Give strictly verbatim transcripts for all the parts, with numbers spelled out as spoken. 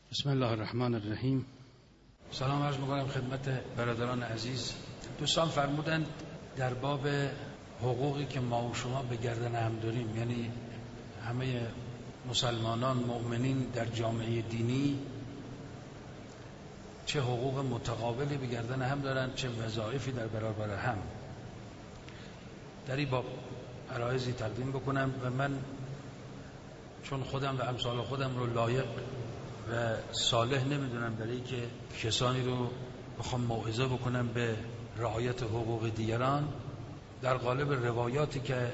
بسم الله الرحمن الرحیم. سلام عرض می‌کنم خدمت برادران عزیز. دوستان فرمودند در باب حقوقی که ما و شما به گردن هم داریم، یعنی همه مسلمانان مؤمنین در جامعه دینی چه حقوق متقابلی به گردن هم دارند، چه وظایفی در برابر هم. در این باب عرایضی تقدیم بکنم و من چون خودم و امثال خودم رو لایق و صالح نمیدونم برای که کسانی رو بخوام موعظه بکنم به رعایت حقوق دیگران، در قالب روایاتی که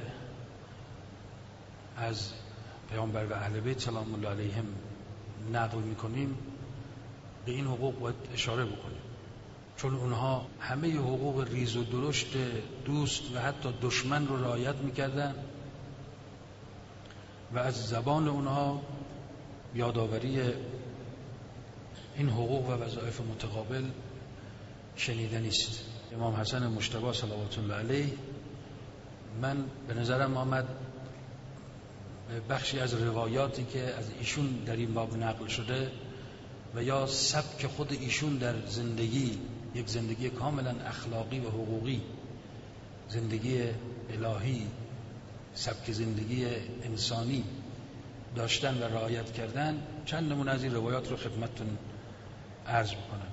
از پیامبر و اهل بیت سلام الله علیهم نقل میکنیم به این حقوق باید اشاره بکنیم، چون اونها همه حقوق ریز و درشت دوست و حتی دشمن رو رعایت میکردن و از زبان اونها یادآوری این حقوق و وظایف متقابل شنیدنی است. امام حسن مجتبی صلوات الله علیه، من به نظرم آمد بخشی از روایاتی که از ایشون در این باب نقل شده و یا سبک خود ایشون در زندگی، یک زندگی کاملا اخلاقی و حقوقی، زندگی الهی، سبک زندگی انسانی داشتن و رعایت کردن، چند نمونه از این روایات رو خدمتتون عرض بکنم.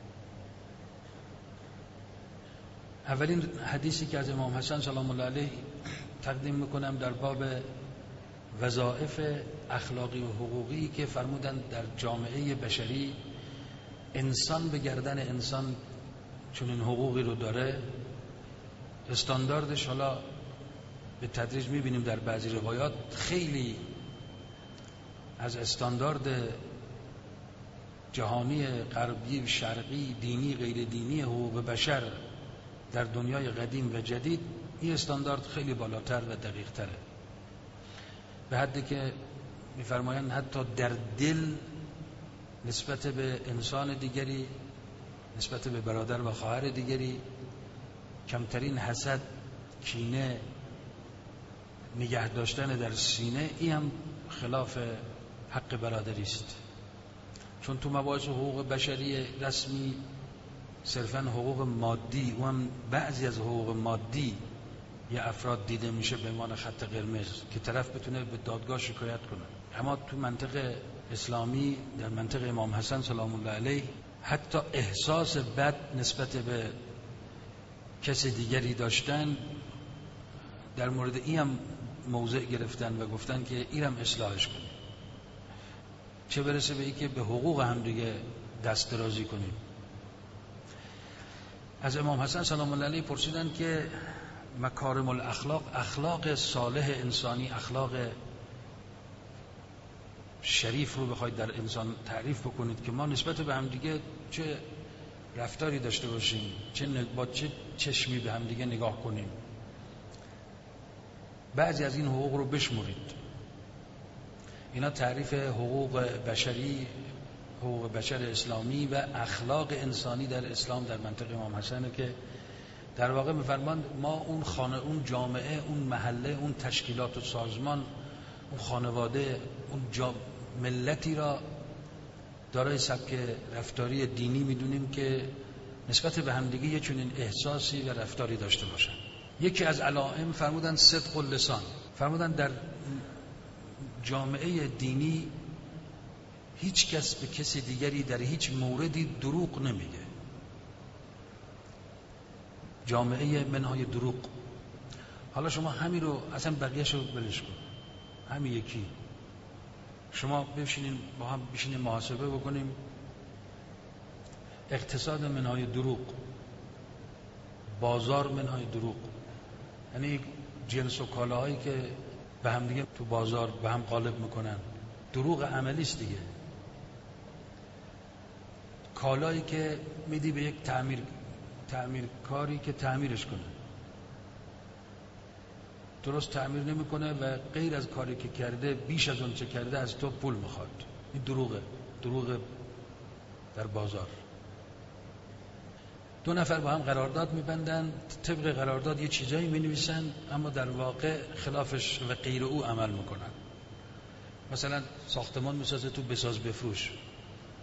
اولین حدیثی که از امام حسن سلام الله علیه تقدیم میکنم در باب وظایف اخلاقی و حقوقی که فرمودند در جامعه بشری انسان به گردن انسان چون این حقوقی رو داره. استانداردش حالا به تدریج میبینیم در بعضی روایات خیلی از استاندارد جهانی غربی، شرقی، دینی، غیر دینی حقوق بشر در دنیای قدیم و جدید این استاندارد خیلی بالاتر و دقیق تره، به حدی که میفرمایند حتی در دل نسبت به انسان دیگری، نسبت به برادر و خواهر دیگری کمترین حسد، کینه نگه داشتن در سینه، این هم خلاف حق برادری است. چون تو مباحث حقوق بشری رسمی صرفا حقوق مادی و هم بعضی از حقوق مادی یه افراد دیده میشه به عنوان خط قرمز که طرف بتونه به دادگاه شکایت کنه. اما تو منطقه اسلامی، در منطقه امام حسن سلام الله علیه، حتی احساس بد نسبت به کسی دیگری داشتن، در مورد این هم موضع گرفتن و گفتن که این هم اصلاحش کنیم، چه برسه به این که به حقوق هم دیگه دست درازی کنیم. از امام حسن سلام الله علیه پرسیدن که مکارم الاخلاق، اخلاق صالح انسانی، اخلاق شریف رو بخواید در انسان تعریف بکنید که ما نسبت به هم دیگه چه رفتاری داشته باشیم، چه با چه چشمی به هم دیگه نگاه کنیم. بعضی از این حقوق رو بشمرید. اینا تعریف حقوق بشری، حقوق بشر اسلامی و اخلاق انسانی در اسلام در منطقه امام حسنه که در واقع می‌فرمایند ما اون خانه، اون جامعه، اون محله، اون تشکیلات و سازمان، اون خانواده، اون جا ملتی را دارای سبک رفتاری دینی میدونیم که نسبت به همدیگه یه چنین احساسی و رفتاری داشته باشن. یکی از علائم فرمودن صدق اللسان، فرمودن در جامعه دینی هیچ کس به کسی دیگری در هیچ موردی دروغ نمیگه. جامعه منهای دروغ. حالا شما همین رو اصلا بقیه‌شو بلش کن، همین یکی شما بشینین با هم بشینیم محاسبه بکنیم. اقتصاد منهای دروغ، بازار منهای دروغ، یعنی جنس و کالاهایی که به هم دیگه تو بازار به هم غالب میکنن، دروغ عملی است دیگه. کالایی که میدی به یک تعمیر تعمیرکاری که تعمیرش کنه، درست تعمیر نمیکنه و غیر از کاری که کرده بیش از اون چه کرده از تو پول میخواد. این دروغه، دروغ در بازار. دو نفر با هم قرارداد میبندن، طبق قرارداد یه چیزایی مینویسن اما در واقع خلافش و غیر او عمل میکنن. مثلا ساختمان میسازه تو بساز بفروش،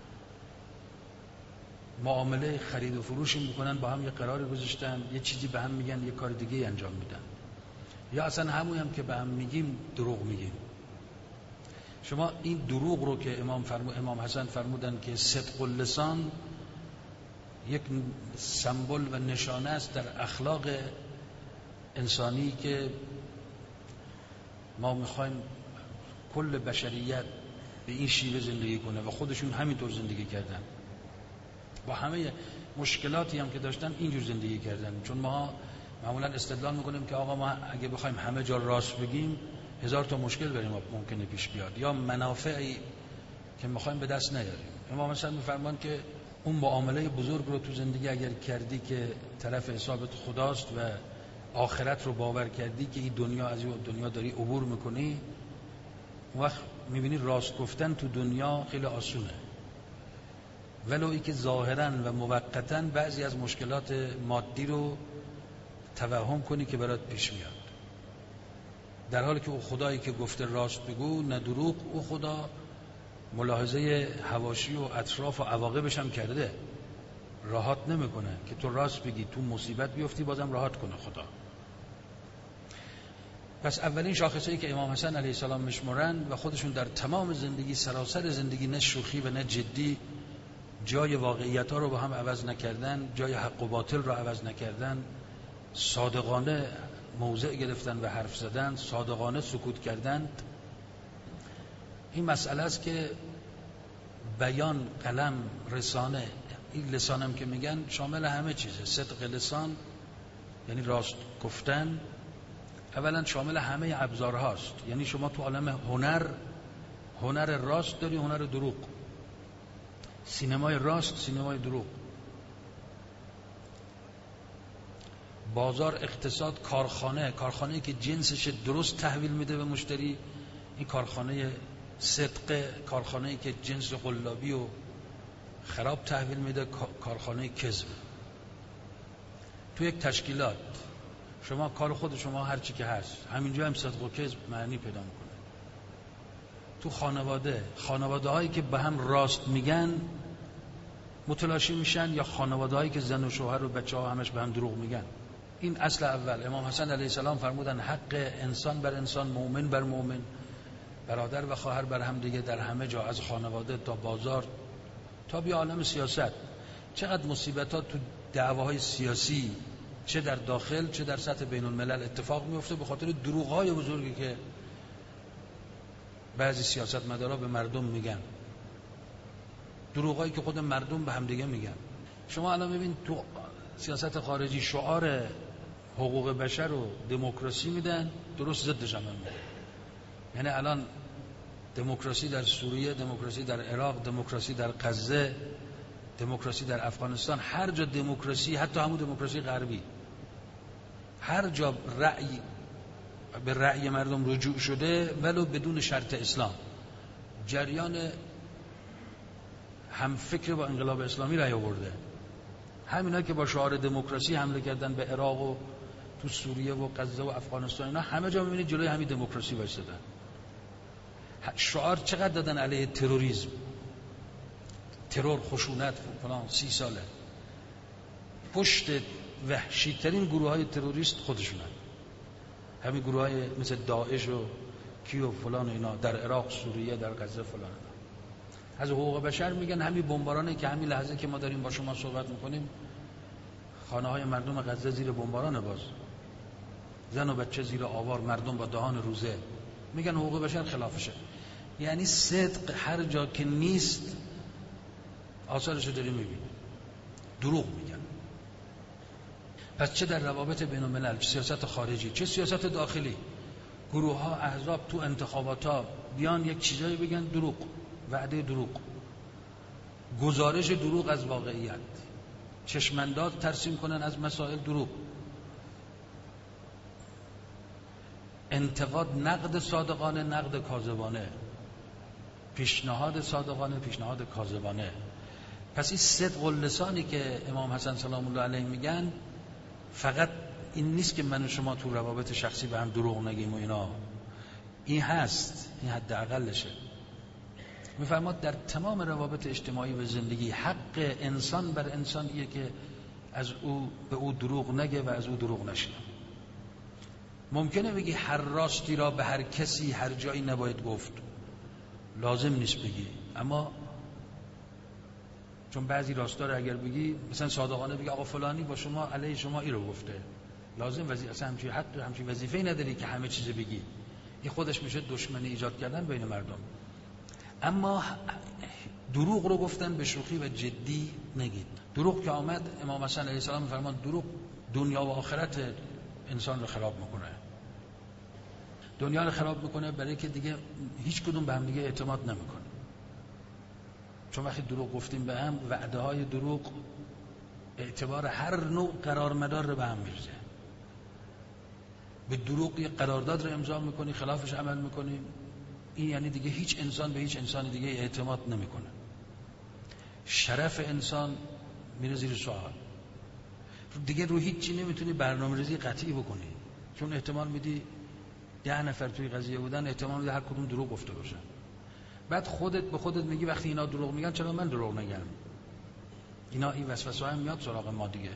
معامله خرید و فروشی میکنن، با هم یه قراری گذاشتن، یه چیزی به هم میگن، یه کار دیگه انجام میدن، یا اصلا همون هم که به هم میگیم دروغ میگیم. شما این دروغ رو که امام فرمو امام حسن فرمودن که صدق اللسان یک سمبل و نشانه است در اخلاق انسانی که ما میخوایم کل بشریت به این شیوه زندگی کنه و خودشون همینطور زندگی کردن، با همه مشکلاتی هم که داشتن اینجور زندگی کردن. چون ما معمولا استدلال میکنیم که آقا ما اگه بخوایم همه جا راست بگیم هزار تا مشکل بریم ممکنه پیش بیاد، یا منافعی که میخوایم به دست نیاریم. امام حسن میفرمان که اون معامله بزرگ رو تو زندگی اگر کردی که طرف حسابت خداست و آخرت رو باور کردی که این دنیا از این دنیا داری عبور میکنی، اون وقت میبینی راست گفتن تو دنیا خیلی آسونه، ولو ای که ظاهرا و موقتا بعضی از مشکلات مادی رو توهم کنی که برات پیش میاد، در حالی که او خدایی که گفته راست بگو نه دروغ، او خدا ملاحظه حواشی و اطراف و عواقبش هم کرده، راحت نمیکنه که تو راست بگی تو مصیبت بیفتی بازم راحت کنه خدا. پس اولین شاخصه‌ای که امام حسن علیه السلام میشمرن و خودشون در تمام زندگی، سراسر زندگی، نه شوخی و نه جدی، جای واقعیت ها رو با هم عوض نکردن، جای حق و باطل رو عوض نکردن، صادقانه موضع گرفتن و حرف زدن، صادقانه سکوت کردن. این مسئله است که بیان، قلم، رسانه، این لسانم که میگن شامل همه چیزه. صدق لسان یعنی راست گفتن، اولا شامل همه ابزارهاست. یعنی شما تو عالم هنر، هنر راست داری، هنر دروغ، سینمای راست، سینمای دروغ، بازار، اقتصاد، کارخانه، کارخانه‌ای که جنسش درست تحویل میده به مشتری، این کارخانه صدق، کارخانه‌ای که جنس قلابی و خراب تحویل میده، کارخانه کذب. تو یک تشکیلات شما کار خود شما هر چی که هست همینجا هم صدق و کذب معنی پیدا میکنه. تو خانواده، خانواده هایی که به هم راست میگن متلاشی میشن، یا خانواده هایی که زن و شوهر و بچه ها همش به هم دروغ میگن. این اصل اول. امام حسن علیه السلام فرمودن حق انسان بر انسان، مؤمن بر مؤمن، برادر و خواهر بر هم دیگه، در همه جا، از خانواده تا بازار تا بی عالم سیاست. چقدر مصیبتات تو دعواهای سیاسی، چه در داخل چه در سطح بین الملل اتفاق میفته به خاطر دروغ‌های بزرگی که بعضی سیاستمدارا به مردم میگن، دروغایی که خود مردم به هم دیگه میگن. شما الان ببین تو سیاست خارجی شعار حقوق بشر و دموکراسی میدن، درست ضدش هم میدن. یعنی الان دموکراسی در سوریه، دموکراسی در عراق، دموکراسی در غزه، دموکراسی در افغانستان، هر جا دموکراسی، حتی همون دموکراسی غربی، هر جا رأی به رأی مردم رجوع شده ولو بدون شرط اسلام، جریان هم فکر با انقلاب اسلامی رأی آورده. همینا که با شعار دموکراسی حمله کردن به عراق و تو سوریه و غزه و افغانستان، اینا همه جا می‌بینید جلوی همین دموکراسی وایسادن. شعار چقدر دادن علیه تروریسم، ترور، خشونت فلان. سی ساله پشت وحشی‌ترین گروه‌های تروریست خودشونن، همین گروه‌های مثل داعش و کیو فلان، اینا در عراق، سوریه، در غزه فلان. از حقوق بشر میگن همین بمبارانه که همین لحظه که ما داریم با شما صحبت میکنیم خانه‌های مردم غزه زیر بمباران، باز زن و بچه زیر آوار، مردم با دهان روزه، میگن حقوق بشر خلافشه. یعنی صدق هر جا که نیست آثارشو داری میبینی، دروغ میگن. پس چه در روابط بین الملل، سیاست خارجی، چه سیاست داخلی، گروه ها، احزاب تو انتخابات ها بیان یک چیزایی بگن، دروغ، وعده دروغ، گزارش دروغ از واقعیت، چشمانداز ترسیم کنن از مسائل، دروغ، انتقاد، نقد صادقانه، نقد کاذبانه، پیشنهاد صادقانه، پیشنهاد کاذبانه. پس این صدق اللسانی که امام حسن سلام الله علیه میگن فقط این نیست که من و شما تو روابط شخصی به هم دروغ نگیم و اینا، این هست، این حد اقلشه. میفرماد در تمام روابط اجتماعی و زندگی حق انسان بر انسانیه که از او به او دروغ نگه و از او دروغ نشه. ممکنه بگی هر راستی را به هر کسی هر جایی نباید گفت، لازم نیست بگی، اما چون بعضی راستا رو اگر بگی مثلا صادقانه بگی آقا فلانی با شما علیه شما ای رو گفته، لازم وظیفه اصلا همچین حق همچین وظیفه‌ای نداری که همه چیز بگی. این خودش میشه دشمنی ایجاد کردن بین مردم. اما دروغ رو گفتن به شوخی و جدی نگید. دروغ که آمد، امام حسن علیه السلام می‌فرماد دروغ دنیا و آخرت انسان رو خراب میکنه. دنیا رو خراب میکنه برای که دیگه هیچ کدوم به هم دیگه اعتماد نمیکنه. چون وقتی دروغ گفتیم به هم، وعده های دروغ اعتبار هر نوع قرارمدار رو به هم میریزه. به دروغ یه قرارداد رو امضا میکنی، خلافش عمل میکنی، این یعنی دیگه هیچ انسان به هیچ انسان دیگه اعتماد نمیکنه. شرف انسان میره زیر سوال. دیگه رو هیچ چی نمیتونی برنامه‌ریزی قطعی بکنی، چون احتمال میدی ده نفر توی قضیه بودن، احتمال میدی هر کدوم دروغ گفته باشن. بعد خودت به خودت میگی وقتی اینا دروغ میگن چرا من دروغ نگم؟ اینا این وسوسه هم میاد سراغ ما دیگه.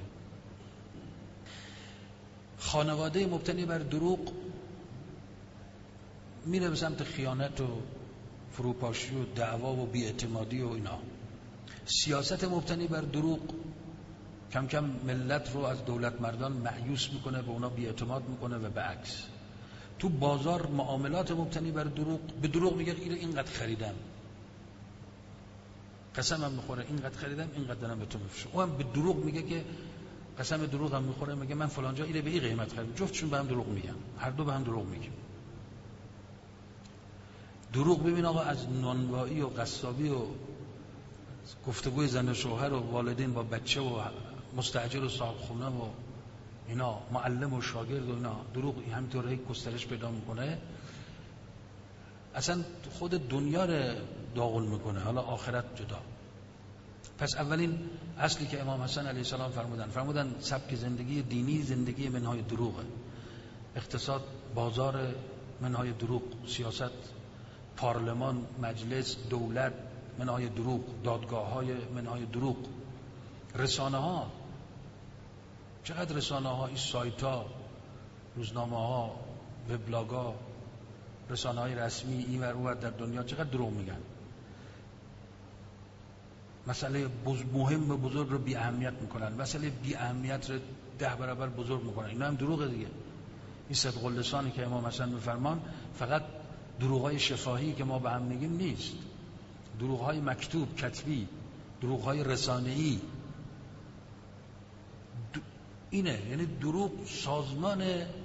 خانواده مبتنی بر دروغ میره به سمت خیانت و فروپاشی و دعوا و بی‌اعتمادی و اینا. سیاست مبتنی بر دروغ کم کم ملت رو از دولت مردان مایوس میکنه، به اونا بی‌اعتماد میکنه و به عکس. تو بازار معاملات مبتنی بر دروغ، به دروغ میگه اینقدر خریدم، قسمم میخوره اینقدر خریدم، اینقدر دارم به تو میفروشم. اون هم به دروغ میگه که قسم دروغ هم میخوره، میگه من فلان جا اینو به این قیمت خریدم. جفتشون به هم دروغ میگن، هر دو به هم دروغ میگن. دروغ ببین آقا از نانوایی و قصابی و گفتگوی زن و شوهر و والدین با بچه و مستاجر و صاحب خونه و اینا، معلم و شاگرد و اینا، دروغ همینطور هی گسترش پیدا میکنه، اصلا خود دنیا رو داغون میکنه، حالا آخرت جدا. پس اولین اصلی که امام حسن علیه السلام فرمودن فرمودن سبک زندگی دینی زندگی منهای دروغه. اقتصاد بازار منهای دروغ، سیاست پارلمان مجلس دولت منهای دروغ، دادگاه های منهای دروغ، رسانه ها، چقدر رسانه ها، این سایت ها، روزنامه ها، وبلاگ ها، رسانه های رسمی این ور اون در دنیا چقدر دروغ میگن. مسئله مهم و بزرگ رو بی اهمیت میکنن، مسئله بی اهمیت رو ده برابر بزرگ میکنن. اینا هم دروغه دیگه. این صدق اللسانی که امام حسن میفرمان فقط دروغ های شفاهی که ما به هم میگیم نیست، دروغ های مکتوب کتبی، دروغ های رسانه‌ای اینه. یعنی دروغ سازمان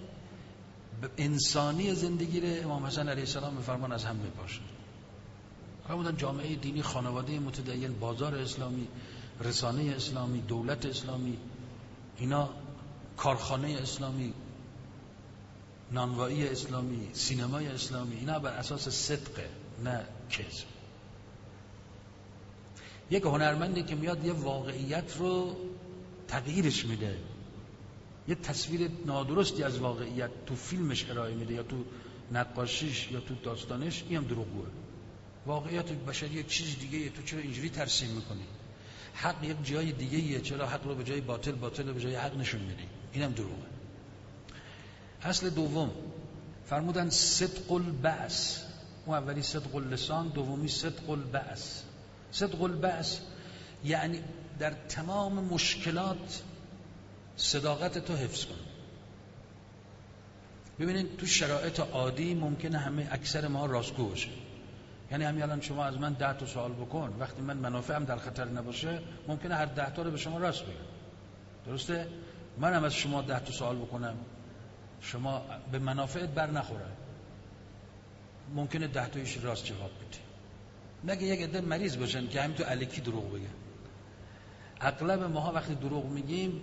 انسانی زندگی رو امام حسن علیه السلام میفرمان از هم میپاشه. فرمودن جامعه دینی، خانواده متدین، بازار اسلامی، رسانه اسلامی، دولت اسلامی، اینا کارخانه اسلامی، نانوایی اسلامی، سینمای اسلامی، اینا بر اساس صدقه نه کذب. یک هنرمندی که میاد یه واقعیت رو تغییرش میده، یه تصویر نادرستی از واقعیت تو فیلمش ارائه میده یا تو نقاشیش یا تو داستانش، این هم دروغگوه. واقعیت بشری یک چیز دیگه یه، تو چرا اینجوری ترسیم میکنی؟ حق یک جای دیگه یه، چرا حق رو به جای باطل، باطل رو به جای حق نشون میدی؟ اینم دروغه. اصل دوم فرمودن صدق البعث. اون اولی صدق اللسان، دومی صدق البعث. صدق البعث یعنی در تمام مشکلات صداقت تو حفظ کن. ببینید تو شرایط عادی ممکنه همه اکثر ما راستگو باشه، یعنی همین الان شما از من ده تا سوال بکن، وقتی من منافعم در خطر نباشه ممکنه هر ده تا رو به شما راست بگم، درسته؟ منم از شما ده تا سوال بکنم شما به منافعت بر نخوره، ممکنه ده تایش راست جواب بدی. مگه یک عده مریض باشن که همین تو الکی دروغ بگن. اغلب ماها وقتی دروغ میگیم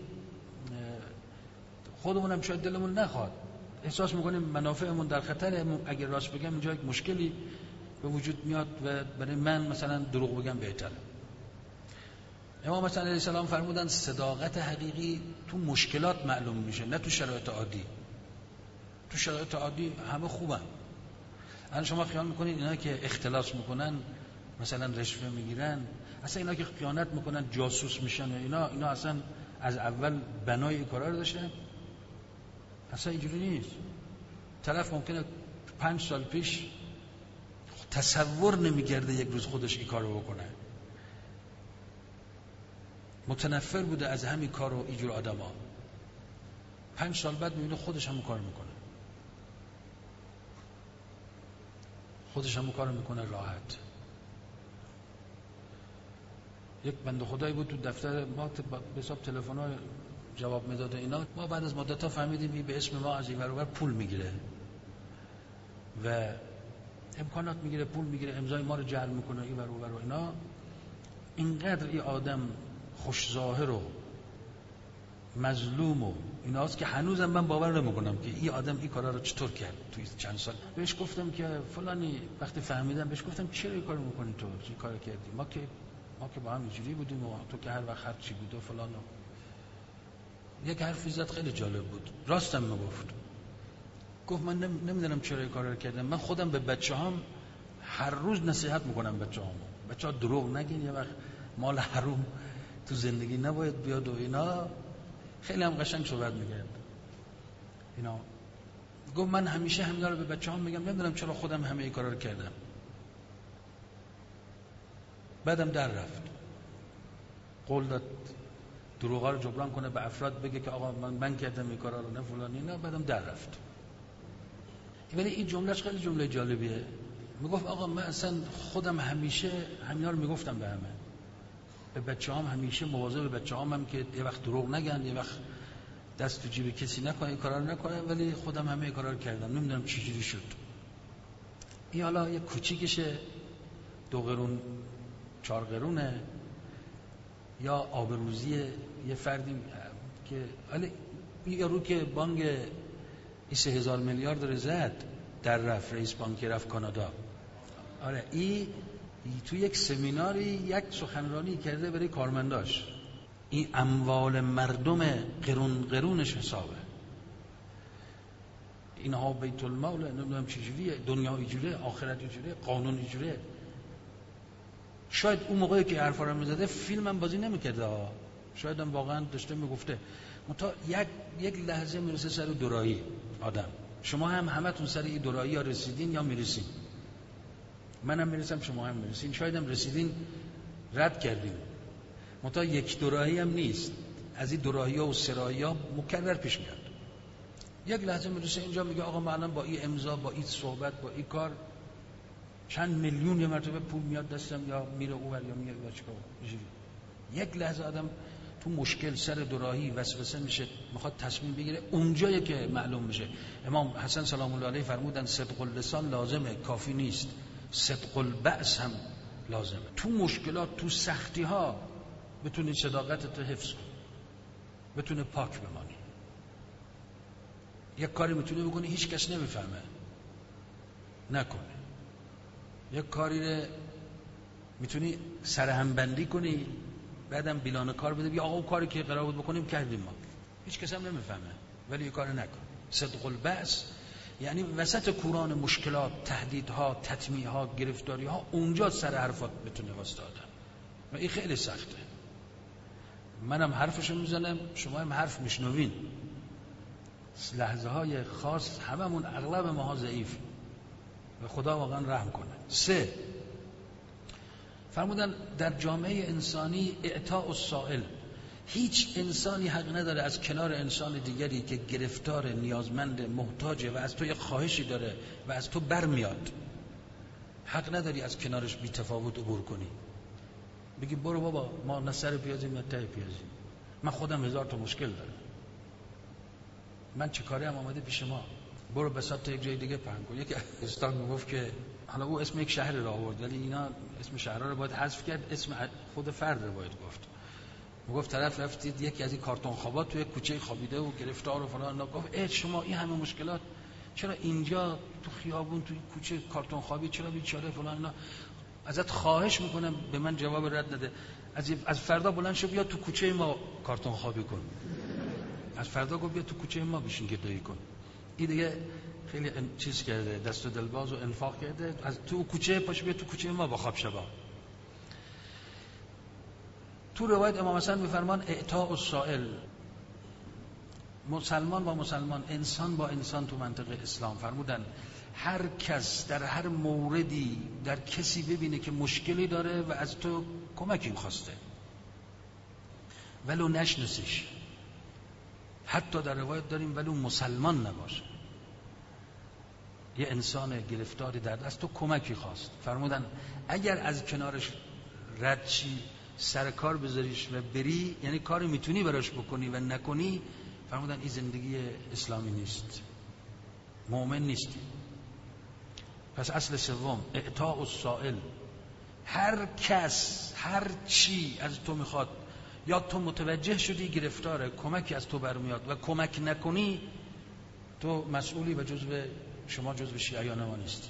خودمونم شاید دلمون نخواد، احساس میکنیم منافعمون در خطره، اگر راست بگم اینجا یک مشکلی به وجود میاد و برای من مثلا دروغ بگم بهتره. امام حسن علیه السلام فرمودن صداقت حقیقی تو مشکلات معلوم میشه، نه تو شرایط عادی. تو شرایط عادی همه خوبن. الان شما خیال میکنید اینا که اختلاس میکنن مثلا رشوه میگیرن، اصلا اینا که خیانت میکنن، جاسوس میشن، اینا اینا اصلا از اول بنای این کارا رو داشتن. اصلا اینجوری نیست. طرف ممکنه پنج سال پیش تصور نمیکرده یک روز خودش این کارو بکنه، متنفر بوده از همین کار و اینجور آدما، پنج سال بعد میبینه خودش همون کار میکنه، خودش همون کار میکنه راحت. یک بنده خدایی بود تو دفتر ما، به حساب تلفن‌ها جواب میداد اینا. ما بعد از مدت‌ها فهمیدیم این به اسم ما از این ور اون پول میگیره و امکانات میگیره، پول میگیره، امضای ما رو جعل میکنه این ور اون ور و اینا. اینقدر این آدم خوش ظاهر و مظلوم و ایناست که هنوزم من باور نمیکنم که این آدم این کارا رو چطور کرد توی چند سال. بهش گفتم که فلانی، وقتی فهمیدم بهش گفتم چرا این کارو میکنی تو؟ چی کار کردی؟ ما که ما که با هم اینجوری بودیم و تو که هر وقت هر چی بود و فلان. یک حرفی زد خیلی جالب بود، راستم میگفت. گفت من نمیدونم چرا این کارا رو کردم، من خودم به بچه‌هام هر روز نصیحت میکنم بچه‌هام، بچه‌ها دروغ نگین، یه وقت مال حروم تو زندگی نباید بیاد و اینا. خیلی هم قشنگ صحبت می‌کرد اینا. گفت من همیشه همینا رو به بچه‌هام میگم، نمیدونم چرا خودم همه این کارا رو کردم. بعدم در رفت، قول داد دروغا رو جبران کنه، به افراد بگه که آقا من من کردم این کارا رو، نه فلان اینا. بعدم در رفت. ولی این جملهش خیلی جمله جالبیه. میگفت آقا من اصلا خودم همیشه همینا رو میگفتم به همه، به بچه‌هام همیشه مواظب بچه‌هام هم که یه وقت دروغ نگن، یه وقت دست تو جیب کسی نکنه، این کارا رو نکنه. ولی خودم همه این کارا رو کردم، نمیدونم چه جوری شد. این حالا یه کوچیکشه، دو قرون چهار قرونه، یا آبروزی یه فردی که حالا یارو که بانک سه هزار میلیارد داره زد در رفت، رئیس بانک رفت کانادا. آره این تو یک سمیناری یک سخنرانی کرده برای کارمنداش. این اموال مردم قرون قرونش حسابه، اینها بیت المال، نمیدونم چجوریه، دنیا اینجوریه، آخرت اینجوریه، قانون اینجوریه. شاید اون موقعی که حرفا رو میزده فیلم هم بازی نمیکرده، شاید هم واقعا داشته میگفته. منتها یک یک لحظه میرسه سر دورایی آدم. شما هم همتون سر این دورایی ها رسیدین یا میرسین، منم میرسم، شما هم میرسین، شاید هم رسیدین رد کردین. منتها یک دورایی هم نیست، از این دورایی ها و سرایی ها مکرر پیش میاد. یک لحظه میرسه اینجا میگه آقا من الان با این امضا، با این صحبت، با این کار چند میلیون یه مرتبه پول میاد دستم، یا میره اونور یا میاد چیکار. یک لحظه آدم تو مشکل سر دوراهی وسوسه میشه، میخواد تصمیم بگیره، اونجایی که معلوم میشه. امام حسن سلام الله علیه فرمودن صدق اللسان لازمه، کافی نیست، صدق البأس هم لازمه. تو مشکلات، تو سختی ها بتونی صداقتت رو حفظ کنی، بتونی پاک بمانی. یک کاری میتونی بکنی هیچ کس نمیفهمه، نکنه. یک کاری رو میتونی سرهم بندی کنی، بعدم بیلان کار بده، بیا آقا اون کاری که قرار بود بکنیم کردیم ما، هیچ کس هم نمیفهمه، ولی این کارو نکن. صدق البأس یعنی وسط کوران مشکلات، تهدیدها، تطمیعها، گرفتاریها، اونجا سر حرفات بتونه واسطه آدم. و این خیلی سخته. منم حرفشو میزنم، شما هم حرف میشنوین. لحظه های خاص هممون، اغلب ماها ضعیف و خدا واقعا رحم کنه. سه، فرمودن در جامعه انسانی اعطاء السائل، هیچ انسانی حق نداره از کنار انسان دیگری که گرفتار، نیازمند، محتاجه و از تو یه خواهشی داره و از تو برمیاد، حق نداری از کنارش بی تفاوت عبور کنی، بگی برو بابا ما نه سر پیازیم نه ته پیازیم، من خودم هزار تا مشکل دارم، من چه کاری هم آمده پیش ما، برو بساط تا یک جای دیگه پهن کن. یک استاد میگفت که حالا او اسم یک شهر را آورد، ولی اینا اسم شهرها رو باید حذف کرد، اسم خود فرد رو باید گفت. میگفت طرف رفتید یکی از این کارتون خوابات توی کوچه خوابیده و گرفتار و فلان، گفت اه شما این همه مشکلات چرا اینجا تو خیابون توی کوچه کارتون خوابی، چرا بیچاره فلان اینا، ازت خواهش میکنم به من جواب رد نده، از از فردا بلند شو بیا تو کوچه ما کارتون خوابی کن، از فردا گفت بیا تو کوچه ما بشین گدایی کن. این دیگه خیلی چیز کرده، دست و دلباز و انفاق کرده، از تو کوچه پاش بیا تو کوچه ما با خواب شبا. تو روایت امام حسن میفرمان اعطاء السائل، مسلمان با مسلمان، انسان با انسان تو منطقه اسلام فرمودن هر کس در هر موردی در کسی ببینه که مشکلی داره و از تو کمکی خواسته ولو نشناسیش، حتی در روایت داریم ولو مسلمان نباشه، یه انسان گرفتاری در دست تو کمکی خواست، فرمودن اگر از کنارش رد چی سر کار بذاریش و بری، یعنی کاری میتونی براش بکنی و نکنی، فرمودن این زندگی اسلامی نیست، مؤمن نیستی. پس اصل سوم اعطاء السائل، هر کس هر چی از تو میخواد یا تو متوجه شدی گرفتاره کمکی از تو برمیاد و کمک نکنی تو مسئولی و جزو شما جزو شیعیان ما نیست.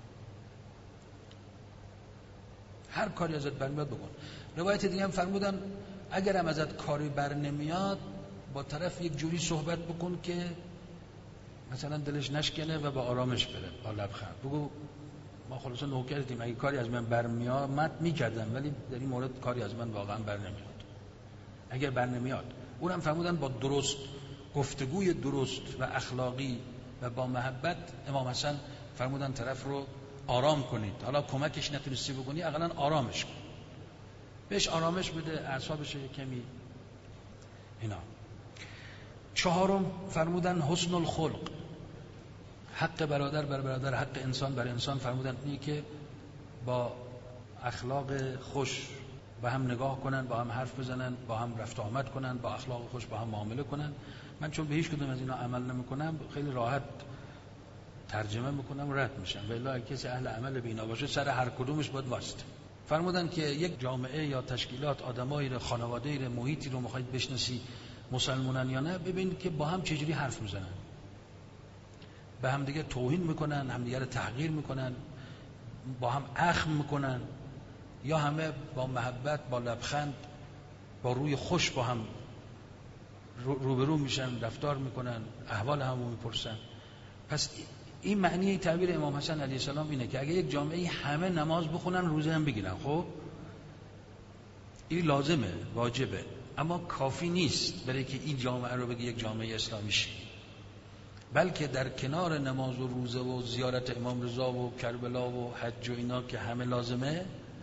هر کاری ازت برمیاد بکن. روایت دیگه هم فرمودن اگر هم ازت کاری بر نمیاد با طرف یک جوری صحبت بکن که مثلا دلش نشکنه و با آرامش بره، با لبخند بگو ما خلاصا نوکرتیم، اگه کاری از من برمیاد من میکردم ولی در این مورد کاری از من واقعا بر نمیاد. اگر بر نمیاد اونم فرمودن با درست گفتگوی درست و اخلاقی و با محبت امام حسن فرمودن طرف رو آرام کنید، حالا کمکش نتونستی بکنی اقلا آرامش کن، بهش آرامش بده، اعصابش کمی اینا. چهارم فرمودن حسن الخلق، حق برادر بر برادر، حق انسان بر انسان، فرمودن اینی که با اخلاق خوش با هم نگاه کنن، با هم حرف بزنن، با هم رفت آمد کنن، با اخلاق خوش با هم معامله کنن. من چون به هیچ کدوم از اینا عمل نمیکنم خیلی راحت ترجمه میکنم و رد میشم، ولی اگه کسی اهل عمل به اینا باشه سر هر کدومش باید واسطه. فرمودن که یک جامعه یا تشکیلات آدمایی رو، خانواده‌ای رو، محیطی رو میخواید بشناسی مسلمانن یا نه، ببین که با هم چجوری حرف میزنن، به هم دیگه توهین میکنن، هم دیگه رو تحقیر میکنن، با هم اخم میکنن، یا همه با محبت، با لبخند، با روی خوش با هم روبرو میشن، رفتار میکنن، احوال همو میپرسن. پس این معنی تعبیر امام حسن علیه السلام اینه که اگه یک جامعه همه نماز بخونن روزه هم بگیرن، خب این لازمه، واجبه، اما کافی نیست برای که این جامعه رو بگی یک جامعه اسلامی شی، بلکه در کنار نماز و روزه و زیارت امام رضا و کربلا و حج و اینا که همه لازمه،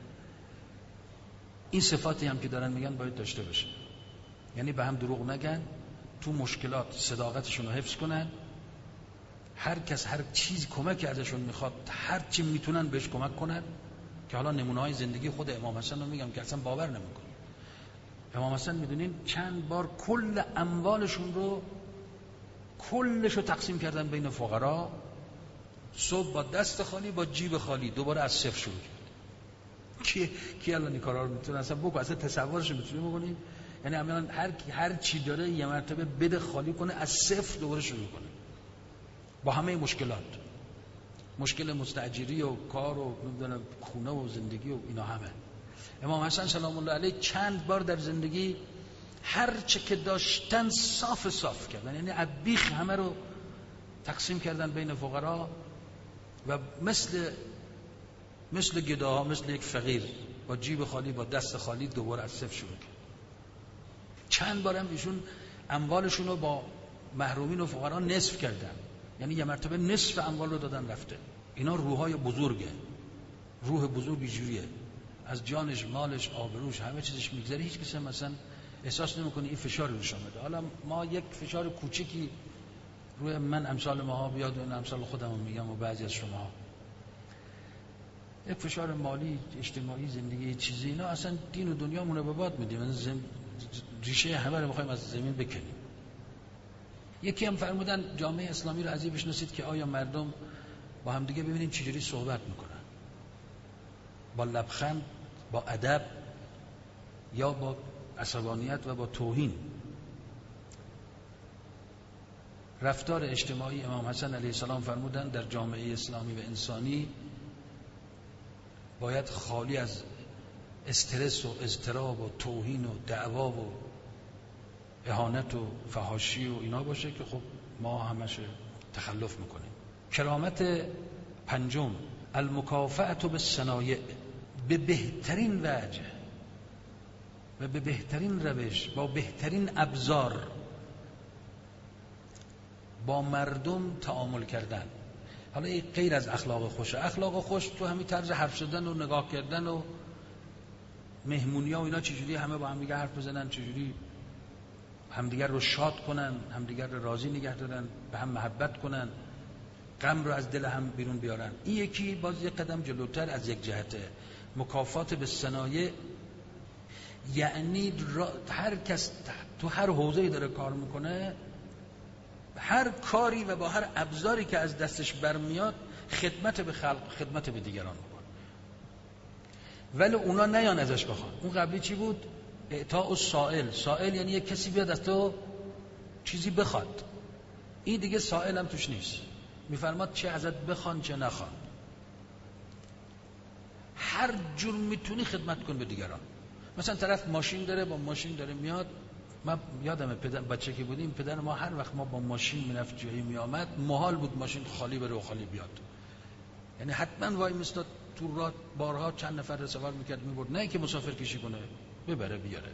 این صفاتی هم که دارن میگن باید داشته باشه. یعنی به هم دروغ نگن، تو مشکلات صداقتشون رو حفظ کنن، هر کس هر چیز کمک ازشون میخواد هر چی میتونن بهش کمک کنن، که حالا نمونه های زندگی خود امام حسن رو میگم که اصلا باور نمیکنه. امام حسن میدونین چند بار کل اموالشون رو کلش رو تقسیم کردن بین فقرا، صبح با دست خالی با جیب خالی، دوباره از صفر شروع کرد. کی کی الان این کارا رو میتونه اصلا بگو، اصلا تصورش میتونی بکنی؟ یعنی عملاً هر هر چی داره یه مرتبه بده خالی کنه، از صفر دوباره شروع کنه با همه مشکلات، مشکل مستاجری و کار و نمیدونم خونه و زندگی و اینا همه. امام حسن سلام الله علیه چند بار در زندگی هر چه که داشتن صاف صاف کردن، یعنی از بیخ همه رو تقسیم کردن بین فقرا و مثل مثل گداها، مثل یک فقیر با جیب خالی با دست خالی دوباره از صفر شروع کرد. چند بارم ایشون اموالشون رو با محرومین و فقرا نصف کردن، یعنی یه مرتبه نصف اموال رو دادن رفته. اینا روحای بزرگه، روح بزرگی جوریه، از جانش، مالش، آبروش، همه چیزش میگذره، هیچ کسی مثلا احساس نمیکنه این فشار روش اومده. حالا ما یک فشار کوچیکی روی من امثال ماها بیاد و این امثال خودم میگم و بعضی از شما، یک فشار مالی، اجتماعی، زندگی چیزی، اینا اصلا دین و دنیامون رو به باد میدیم، زم... ریشه همه رو میخوایم از زمین بکنیم. یکی هم فرمودن جامعه اسلامی رو ازی بشناسید که آیا مردم با هم دیگه ببینید چجوری صحبت میکنن، با لبخند، با ادب، یا با عصبانیت و با توهین. رفتار اجتماعی امام حسن علیه السلام فرمودن در جامعه اسلامی و انسانی باید خالی از استرس و اضطراب و توهین و دعوا و اهانت و فحاشی و اینا باشه که خب ما همش تخلف میکنیم. کرامت پنجم المکافأة بالصنایع، به بهترین وجه و به بهترین روش با بهترین ابزار با مردم تعامل کردن. حالا این غیر از اخلاق خوش، اخلاق خوش تو همین طرز حرف زدن و نگاه کردن و مهمونی‌ها و اینا، چجوری همه با هم دیگه حرف بزنن، چجوری همدیگر رو شاد کنن، همدیگر رو راضی نگه دارن، به هم محبت کنن، غم رو از دل هم بیرون بیارن. این یکی باز یک قدم جلوتر از یک جهته. مکافات به صنایع یعنی هر کس تو هر حوزه‌ای داره کار میکنه، هر کاری و با هر ابزاری که از دستش برمیاد خدمت به خلق، خدمت به دیگران بکنه، ولی اونا نیان ازش بخوان. اون قبلی چی بود؟ اعطاء السائل. سائل یعنی یک کسی بیاد از تو چیزی بخواد. این دیگه سائل هم توش نیست. میفرماد چه ازت بخوان چه نخوان، هر جور میتونی خدمت کن به دیگران. مثلا طرف ماشین داره، با ماشین داره میاد. من یادمه پدر بچه که بودیم، پدر ما هر وقت ما با ماشین میرفت جایی میآمد، محال بود ماشین خالی بره و خالی بیاد. یعنی حتما وای میستاد تو راه، بارها چند نفر رو سوار میکرد میبرد، نه که مسافر کشی کنه، ببره بیاره.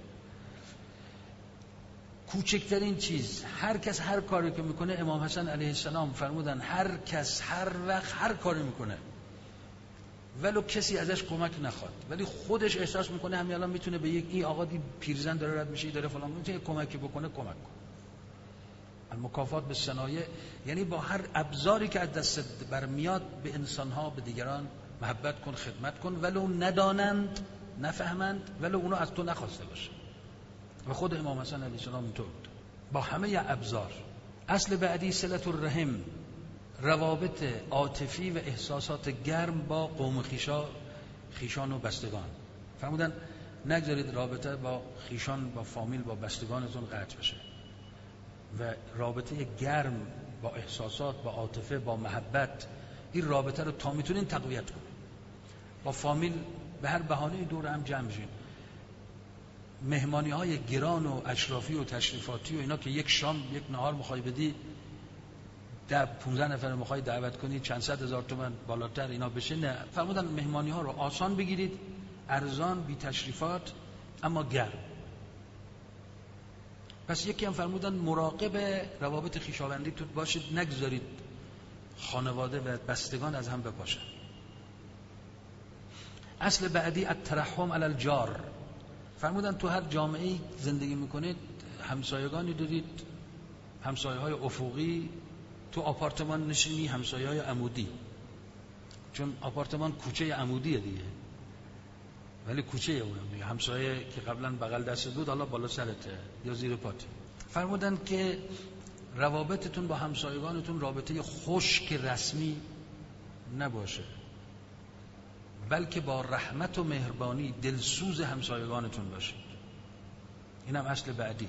کوچکترین چیز، هر کس هر کاری که میکنه، امام حسن علیه السلام فرمودن هر کس هر وقت هر کاری میکنه ولو کسی ازش کمک نخواد، ولی خودش احساس میکنه همین الان میتونه به یک این آقا دی پیرزن داره رد میشه، داره فلان میتونه کمکی بکنه، کمک کن. المکافات به صنایع یعنی با هر ابزاری که از دست برمیاد به انسانها، به دیگران محبت کن، خدمت کن، ولو ندانند، نفهمند، ولو اونو از تو نخواسته باشه. و خود امام حسن علیه السلام اینطور بود، با همه ابزار. اصل بعدی صلة الرحم، روابط عاطفی و احساسات گرم با قوم خیشا، خیشان و بستگان. فرمودن نگذارید رابطه با خیشان، با فامیل، با بستگانتون قطع بشه و رابطه گرم با احساسات، با عاطفه، با محبت، این رابطه رو تا میتونین تقویت کنید. با فامیل به هر بهانه‌ای دور هم جمع شین. مهمانی های گران و اشرافی و تشریفاتی و اینا که یک شام یک نهار میخوای بدی، ده پونزده نفر میخوای دعوت کنی، چند صد هزار تومان بالاتر اینا بشه، نه. فرمودن مهمانی ها رو آسان بگیرید، ارزان، بی تشریفات، اما گرم. پس یکی هم فرمودن مراقب روابط خویشاوندی تو باشید، نگذارید خانواده و بستگان از هم بپاشن. اصل بعدی الترحم علی الجار. فرمودن تو هر جامعه‌ای زندگی میکنید همسایگانی دارید، همسایه‌های افقی، تو آپارتمان نشینی همسایه‌های عمودی، چون آپارتمان کوچه عمودیه دیگه، ولی کوچه اونم دیگه، همسایه که قبلا بغل دست بود حالا بالا سرته یا زیر پاته. فرمودن که روابطتون با همسایگانتون رابطه خشک رسمی نباشه، بلکه با رحمت و مهربانی دلسوز همسایگانتون باشید. اینم اصل بعدی.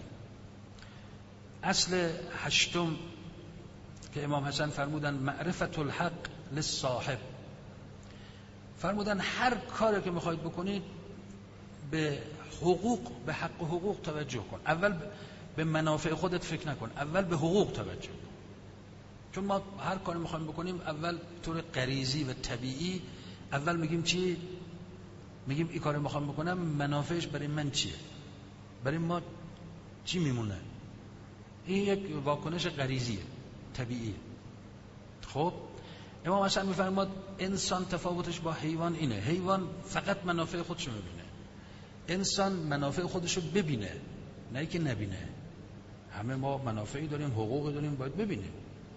اصل هشتم که امام حسن فرمودن معرفت الحق للصاحب. فرمودن هر کاری که میخواید بکنید به حقوق، به حق و حقوق توجه کن. اول به منافع خودت فکر نکن، اول به حقوق توجه کن. چون ما هر کاری میخوایم بکنیم اول طور غریزی و طبیعی اول میگیم چی؟ میگیم این کاری میخوام بکنم منافعش برای من چیه؟ برای ما چی میمونه؟ این یک واکنش غریزیه، طبیعیه. خب امام حسن میفرماد انسان تفاوتش با حیوان اینه، حیوان فقط منافع خودشو میبینه، انسان منافع خودشو ببینه، نه که نبینه. همه ما منافعی داریم، حقوقی داریم، باید ببینیم.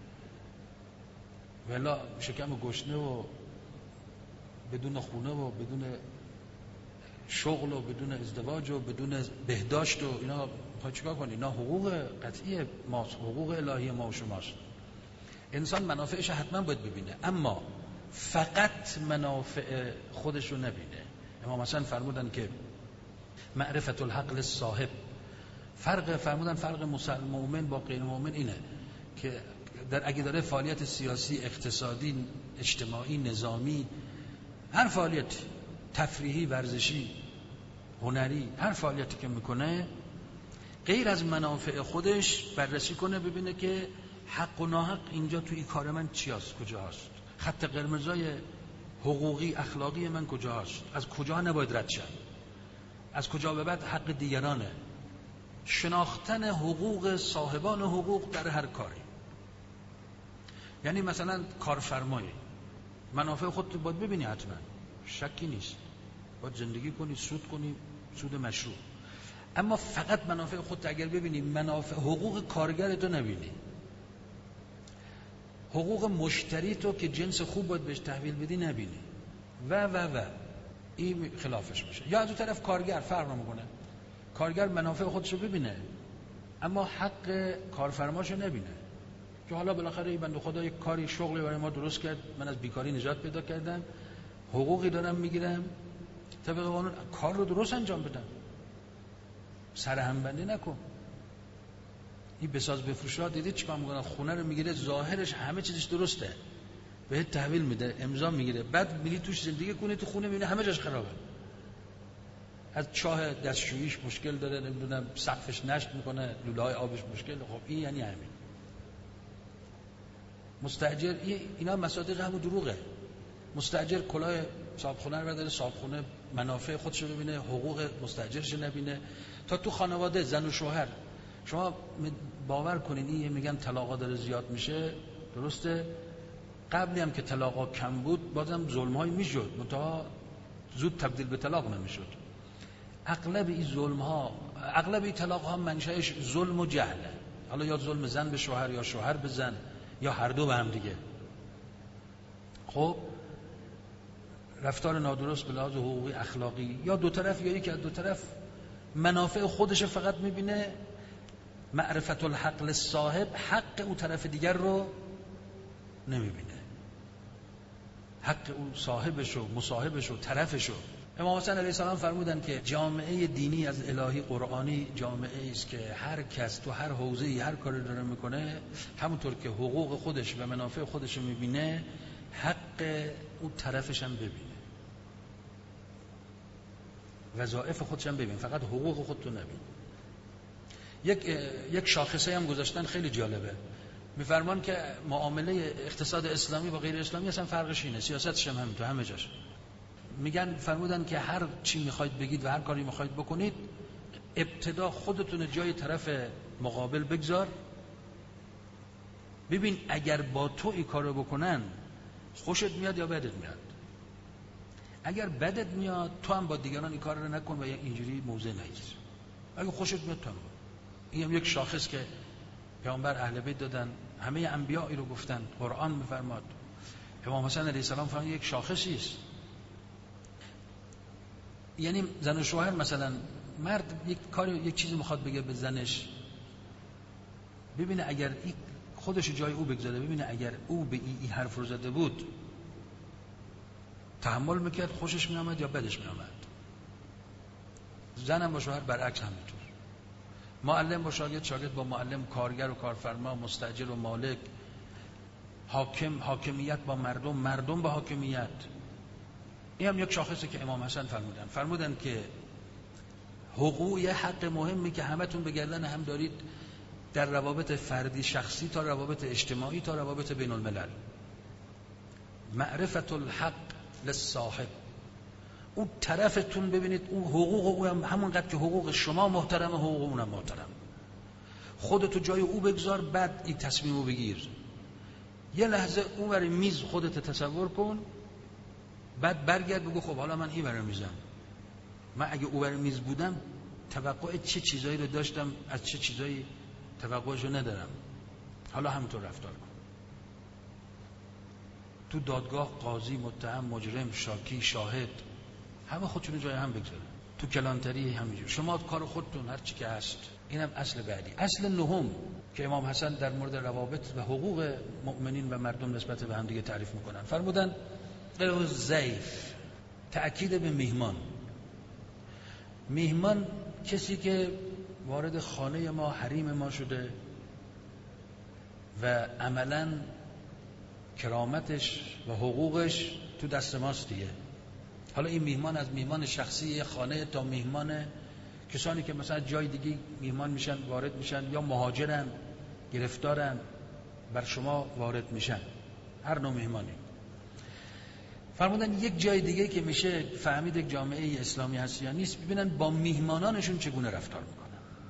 ولی شکم گشنه و بدون خونه و بدون شغل و بدون ازدواج و بدون بهداشت و اینا میخوای چیکار کنی؟ اینا حقوق قطعی ماست، حقوق الهی ما و شماست. انسان منافعش حتما باید ببینه، اما فقط منافع خودش رو نبینه. امام حسن فرمودن که معرفت الحق للصاحب. فرق فرمودن فرق مسلمان مؤمن با غیر مؤمن اینه که در اگه داره فعالیت سیاسی، اقتصادی، اجتماعی، نظامی، هر فعالیت تفریحی، ورزشی، هنری، هر فعالیتی که میکنه غیر از منافع خودش بررسی کنه، ببینه که حق و ناحق اینجا توی کار من چی هست، کجا هست، خط قرمزای حقوقی اخلاقی من کجا هست، از کجا نباید رد شد. از کجا به بعد حق دیگرانه. شناختن حقوق صاحبان حقوق در هر کاری. یعنی مثلا کارفرمایی منافع خودت باید ببینی، حتما شکی نیست، باید زندگی کنی، سود کنی، سود مشروع. اما فقط منافع خودت اگر ببینی، منافع حقوق کارگرتو نبینی، حقوق مشتری تو که جنس خوب باید بهش تحویل بدی نبینی و و و این خلافش میشه. یا از اون طرف کارگر فرق نمیکنه، کارگر منافع خودشو ببینه اما حق کارفرماشو نبینه، که حالا بالاخره این بنده خدا یک کاری شغلی برای ما درست کرد، من از بیکاری نجات پیدا کردم، حقوقی دارم میگیرم، طبق قانون کار رو درست انجام بدم، سرهمبندی نکن. این بساز بفروشا دیدید چیکار میکنه؟ خونه رو میگیره، ظاهرش همه چیزش درسته، بهت تحویل میده، امضا میگیره، بعد میری توش زندگی کنی، تو خونه میبینی همه جاش خرابه، از چاه دستشوییش مشکل داره، نمیدونم سقفش نشت میکنه، لوله‌های آبش مشکل. خب این یعنی همین مستاجر، اینا مصادیق همون دروغه. مستاجر کلاه صاحبخونه رو برداره، صاحبخونه منافع خودش رو ببینه، حقوق مستاجرش نبینه. تا تو خانواده زن و شوهر شما باور کنین، این میگن طلاقا داره زیاد میشه، درسته؟ قبلی هم که طلاقا کم بود بازم ظلم‌های میشد، منتها زود تبدیل به طلاق نمیشد. اغلب این ظلم‌ها، اغلب این طلاق‌ها منشأش ظلم و جهله. حالا یا ظلم زن به شوهر یا شوهر به زن یا هر دو به هم دیگه. خب رفتار نادرست به لحاظ حقوقی اخلاقی، یا دو طرف یا یکی از دو طرف منافع خودش فقط میبینه، معرفت الحق للصاحب، حق اون طرف دیگر رو نمیبینه، حق اون صاحبش و مصاحبش و طرفش. امام حسن علیه السلام فرمودن که جامعه دینی از الهی قرآنی جامعه است که هر کس تو هر حوزه‌ای هر کاری داره میکنه، همونطور که حقوق خودش و منافع خودش رو میبینه، حق اون طرفش هم ببینه، وظایف خودش هم ببین، فقط حقوق خودتو نبین. یک یک شاخصه هم گذاشتن خیلی جالبه، میفرمان که معامله اقتصاد اسلامی با غیر اسلامی اصلا فرقش اینه، سیاستش هم همین تو همه جاش. میگن فرمودن که هر چی میخواید بگید و هر کاری میخواید بکنید، ابتدا خودتون جای طرف مقابل بگذار، ببین اگر با تو این کارو بکنن خوشت میاد یا بدت میاد. اگر بدت میاد تو هم با دیگران این کار رو نکن و اینجوری موضع نگیر. اگه خوشت میاد تو هم. این هم یک شاخص که پیامبر اهل بیت دادن، همه انبیا این رو گفتن، قرآن میفرماد، امام حسن علیه السلام فرمود یک شاخصی است. یعنی زن و شوهر، مثلا مرد یک کاری یک چیزی میخواد بگه به زنش، ببینه اگر این خودش جای او بگذاره، ببینه اگر او به این ای حرف رو زده بود تحمل میکرد، خوشش میامد یا بدش میامد. زنم با شوهر برعکس همینطور، معلم با شاگرد، شاگرد با معلم، کارگر و کارفرما، مستاجر و مالک، حاکم، حاکمیت با مردم، مردم با حاکمیت. این هم یک شاخصی که امام حسن فرمودن فرمودن که حقوق یه حق مهمی که همتون به گردن هم دارید، در روابط فردی شخصی تا روابط اجتماعی تا روابط بین الملل. معرفت الحق للصاحب، اون طرفتون ببینید اون حقوق او هم همونقدر که حقوق شما محترم، حقوق اونم محترم. خودتو جای او بگذار، بعد این تصمیمو بگیر. یه لحظه اون برای میز خودت تصور کن، بعد برگرد بگو خب حالا من این برای میزم، من اگه او برای میز بودم توقع چه چیزایی رو داشتم، از چه چیزایی توقعشو ندارم، حالا همینطور رفتار کن. تو دادگاه قاضی، متهم، مجرم، شاکی، شاهد، همه خودشونو جای هم بگذارن. تو کلانتری همینجور، شما کار خودتون هر چی که هست. اینم اصل بعدی. اصل نهم که امام حسن در مورد روابط و حقوق مؤمنین و مردم نسبت به هم دیگه تعریف میکنن، فرمودن قلو ضیف، تأکید به میهمان. میهمان کسی که وارد خانه ما، حریم ما شده و عملاً کرامتش و حقوقش تو دست ماست دیگه. حالا این میهمان از میهمان شخصی خانه تا میهمان کسانی که مثلا جای دیگه میهمان میشن، وارد میشن، یا مهاجرن، گرفتارن، بر شما وارد میشن، هر نوع میهمانی. فرمودن یک جای دیگه که میشه فهمید یک جامعه اسلامی هست یا نیست، ببینن با میهمانانشون چگونه رفتار میکنن.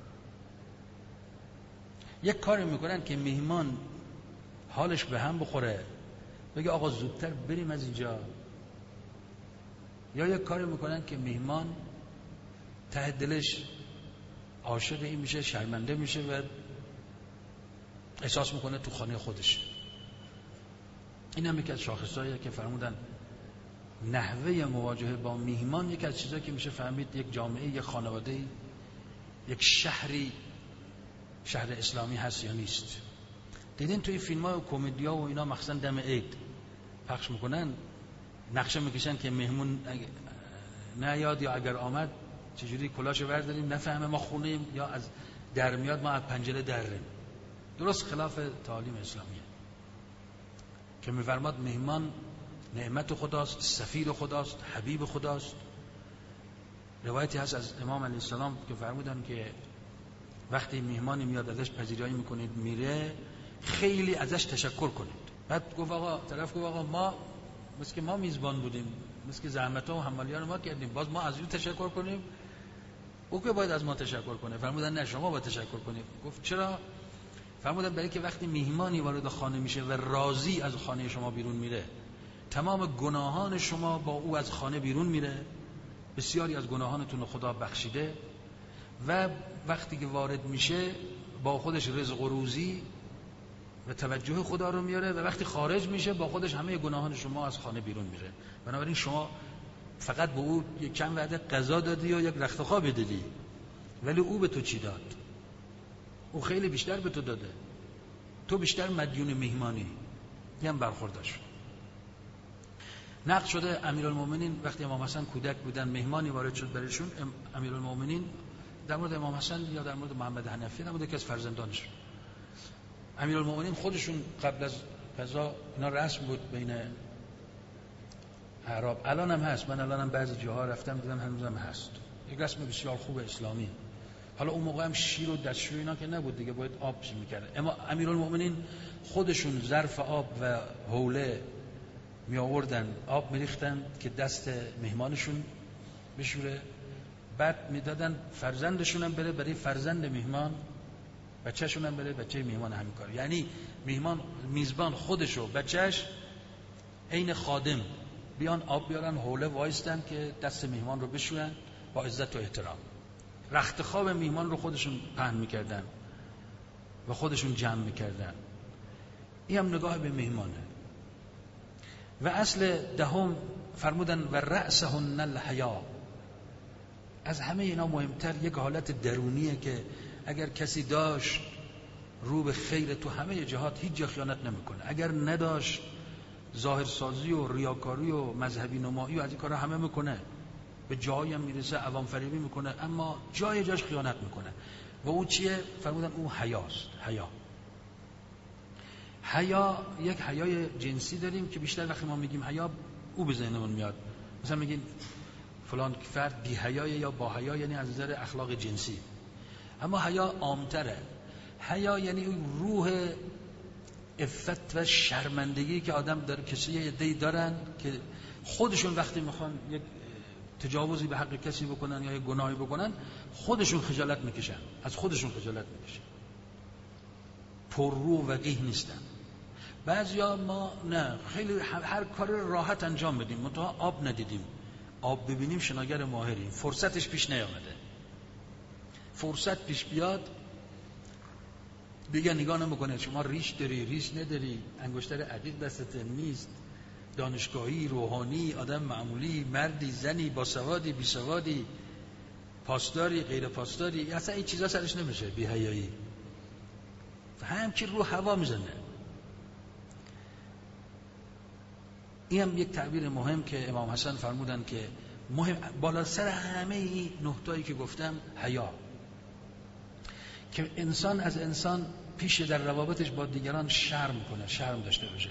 یک کاری میکنن که میهمان حالش به هم بخوره، بگه آقا زودتر بریم از اینجا، یا یک کاری میکنن که میهمان ته دلش عاشق این میشه، شرمنده میشه و احساس میکنه تو خانه خودش. این هم یکی از شاخصاییه که فرمودن نحوه مواجهه با میهمان یکی از چیزایی که میشه فهمید یک جامعه، یک خانواده، یک شهری شهر اسلامی هست یا نیست. دیدین توی فیلم‌ها و کمدی‌ها و اینا مخصوصا دم عید پخش میکنن، نقشه میکشن که مهمون نیاد یا اگر آمد چجوری کلاشو برداریم نفهمه ما خونه‌ایم، یا از در میاد ما از پنجره دریم. درست خلاف تعالیم اسلامیه که میفرماد مهمان نعمت خداست، سفیر خداست، حبیب خداست. روایتی هست از امام علیه السلام که فرمودن که وقتی مهمانی میاد ازش پذیرایی میکنید میره، خیلی ازش تشکر کنید. بعد گفت آقا طرف گفت آقا ما مثل که ما میزبان بودیم، مثل که زحمت‌ها و حمالیان ما کردیم، باز ما از او تشکر کنیم؟ او که باید از ما تشکر کنه. فرمودن نه شما باید تشکر کنید. گفت چرا؟ فرمودن برای که وقتی مهمانی وارد خانه میشه و راضی از خانه شما بیرون میره، تمام گناهان شما با او از خانه بیرون میره، بسیاری از گناهانتون خدا بخشیده، و وقتی که وارد میشه با خودش رزق و روزی و توجه خدا رو میاره، و وقتی خارج میشه با خودش همه گناهان شما از خانه بیرون میره. بنابراین شما فقط به او یک چند وعده غذا دادی و یک رخت خواب دادی، ولی او به تو چی داد؟ او خیلی بیشتر به تو داده، تو بیشتر مدیون مهمانی. یه هم برخورداش نقل شده امیرالمومنین وقتی امام حسن کودک بودن، مهمانی وارد شد برایشون، امیرالمومنین در مورد امام حسن یا در مورد محمد حنفی، در مورد یکی از فرزندانش، امیرالمومنین خودشون قبل از قضا اینا رسم بود بین اعراب، الان هم هست، من الان هم بعضی جاها رفتم دیدم هنوزم هست، یک رسم بسیار خوب اسلامی. حالا اون موقع هم شیر و دستشویی اینا که نبود دیگه، باید آب چی میکرد. اما امیرالمومنین خودشون ظرف آب و حوله می آوردن، آب میریختن که دست مهمانشون بشوره، بعد میدادن فرزندشون هم بره برای فرزند مهمان، بچه‌شون هم بره بچه مهمان، همین کار. یعنی مهمان میزبان خودشو بچه‌ش عین خادم بیان آب بیارن، حوله وایستن که دست مهمان رو بشورن با عزت و احترام. رخت خواب مهمان رو خودشون پهن میکردن و خودشون جمع میکردن. این هم نگاه به مهمانه. و اصل دهم فرمودن و رأسهن الحیا، از همه اینا مهمتر یک حالت درونیه که اگر کسی داشت رو به خیر تو همه جهات هیچ جا خیانت نمیکنه، اگر نداشت ظاهرسازی و ریاکاری و مذهبی نمایی و از این کارا همه میکنه، به جایی هم میرسه عوام فریبی میکنه، اما جای جاش خیانت میکنه. و او چیه؟ فرمودن او حیاست. حیا حیا یک حیای جنسی داریم که بیشتر وقتی ما میگیم حیا او به ذهنمون میاد، مثلا میگین فلان فرد بی حیای یا با حیا، یعنی از نظر اخلاق جنسی. اما حیا عامتره. حیا یعنی اون روح عفت و شرمندگی که آدم داره، کسی یه عده‌ای دارن که خودشون وقتی میخوان یک تجاوزی به حق کسی بکنن یا یک گناهی بکنن، خودشون خجالت میکشن، از خودشون خجالت میکشن، پر رو و وقیح نیستن. بعضیا ما نه، خیلی هر کار راحت انجام بدیم، منتها آب ندیدیم، آب ببینیم شناگر ماهریم، فرصتش پیش نیامده. فرصت پیش بیاد بگه نگاه نمیکنه شما ریش داری، ریش نداری، انگشتر عقیق دستت نیست، دانشگاهی، روحانی، آدم معمولی، مردی، زنی، باسوادی، بیسوادی، پاسداری، غیر پاسداری، اصلا این چیزا سرش نمیشه، بی حیایی، هم که رو هوا میزنه. این هم یک تعبیر مهم که امام حسن فرمودن که مهم بالا سر همه این نکتایی که گفتم حیا، که انسان از انسان پیش در روابطش با دیگران شرم کنه، شرم داشته باشه،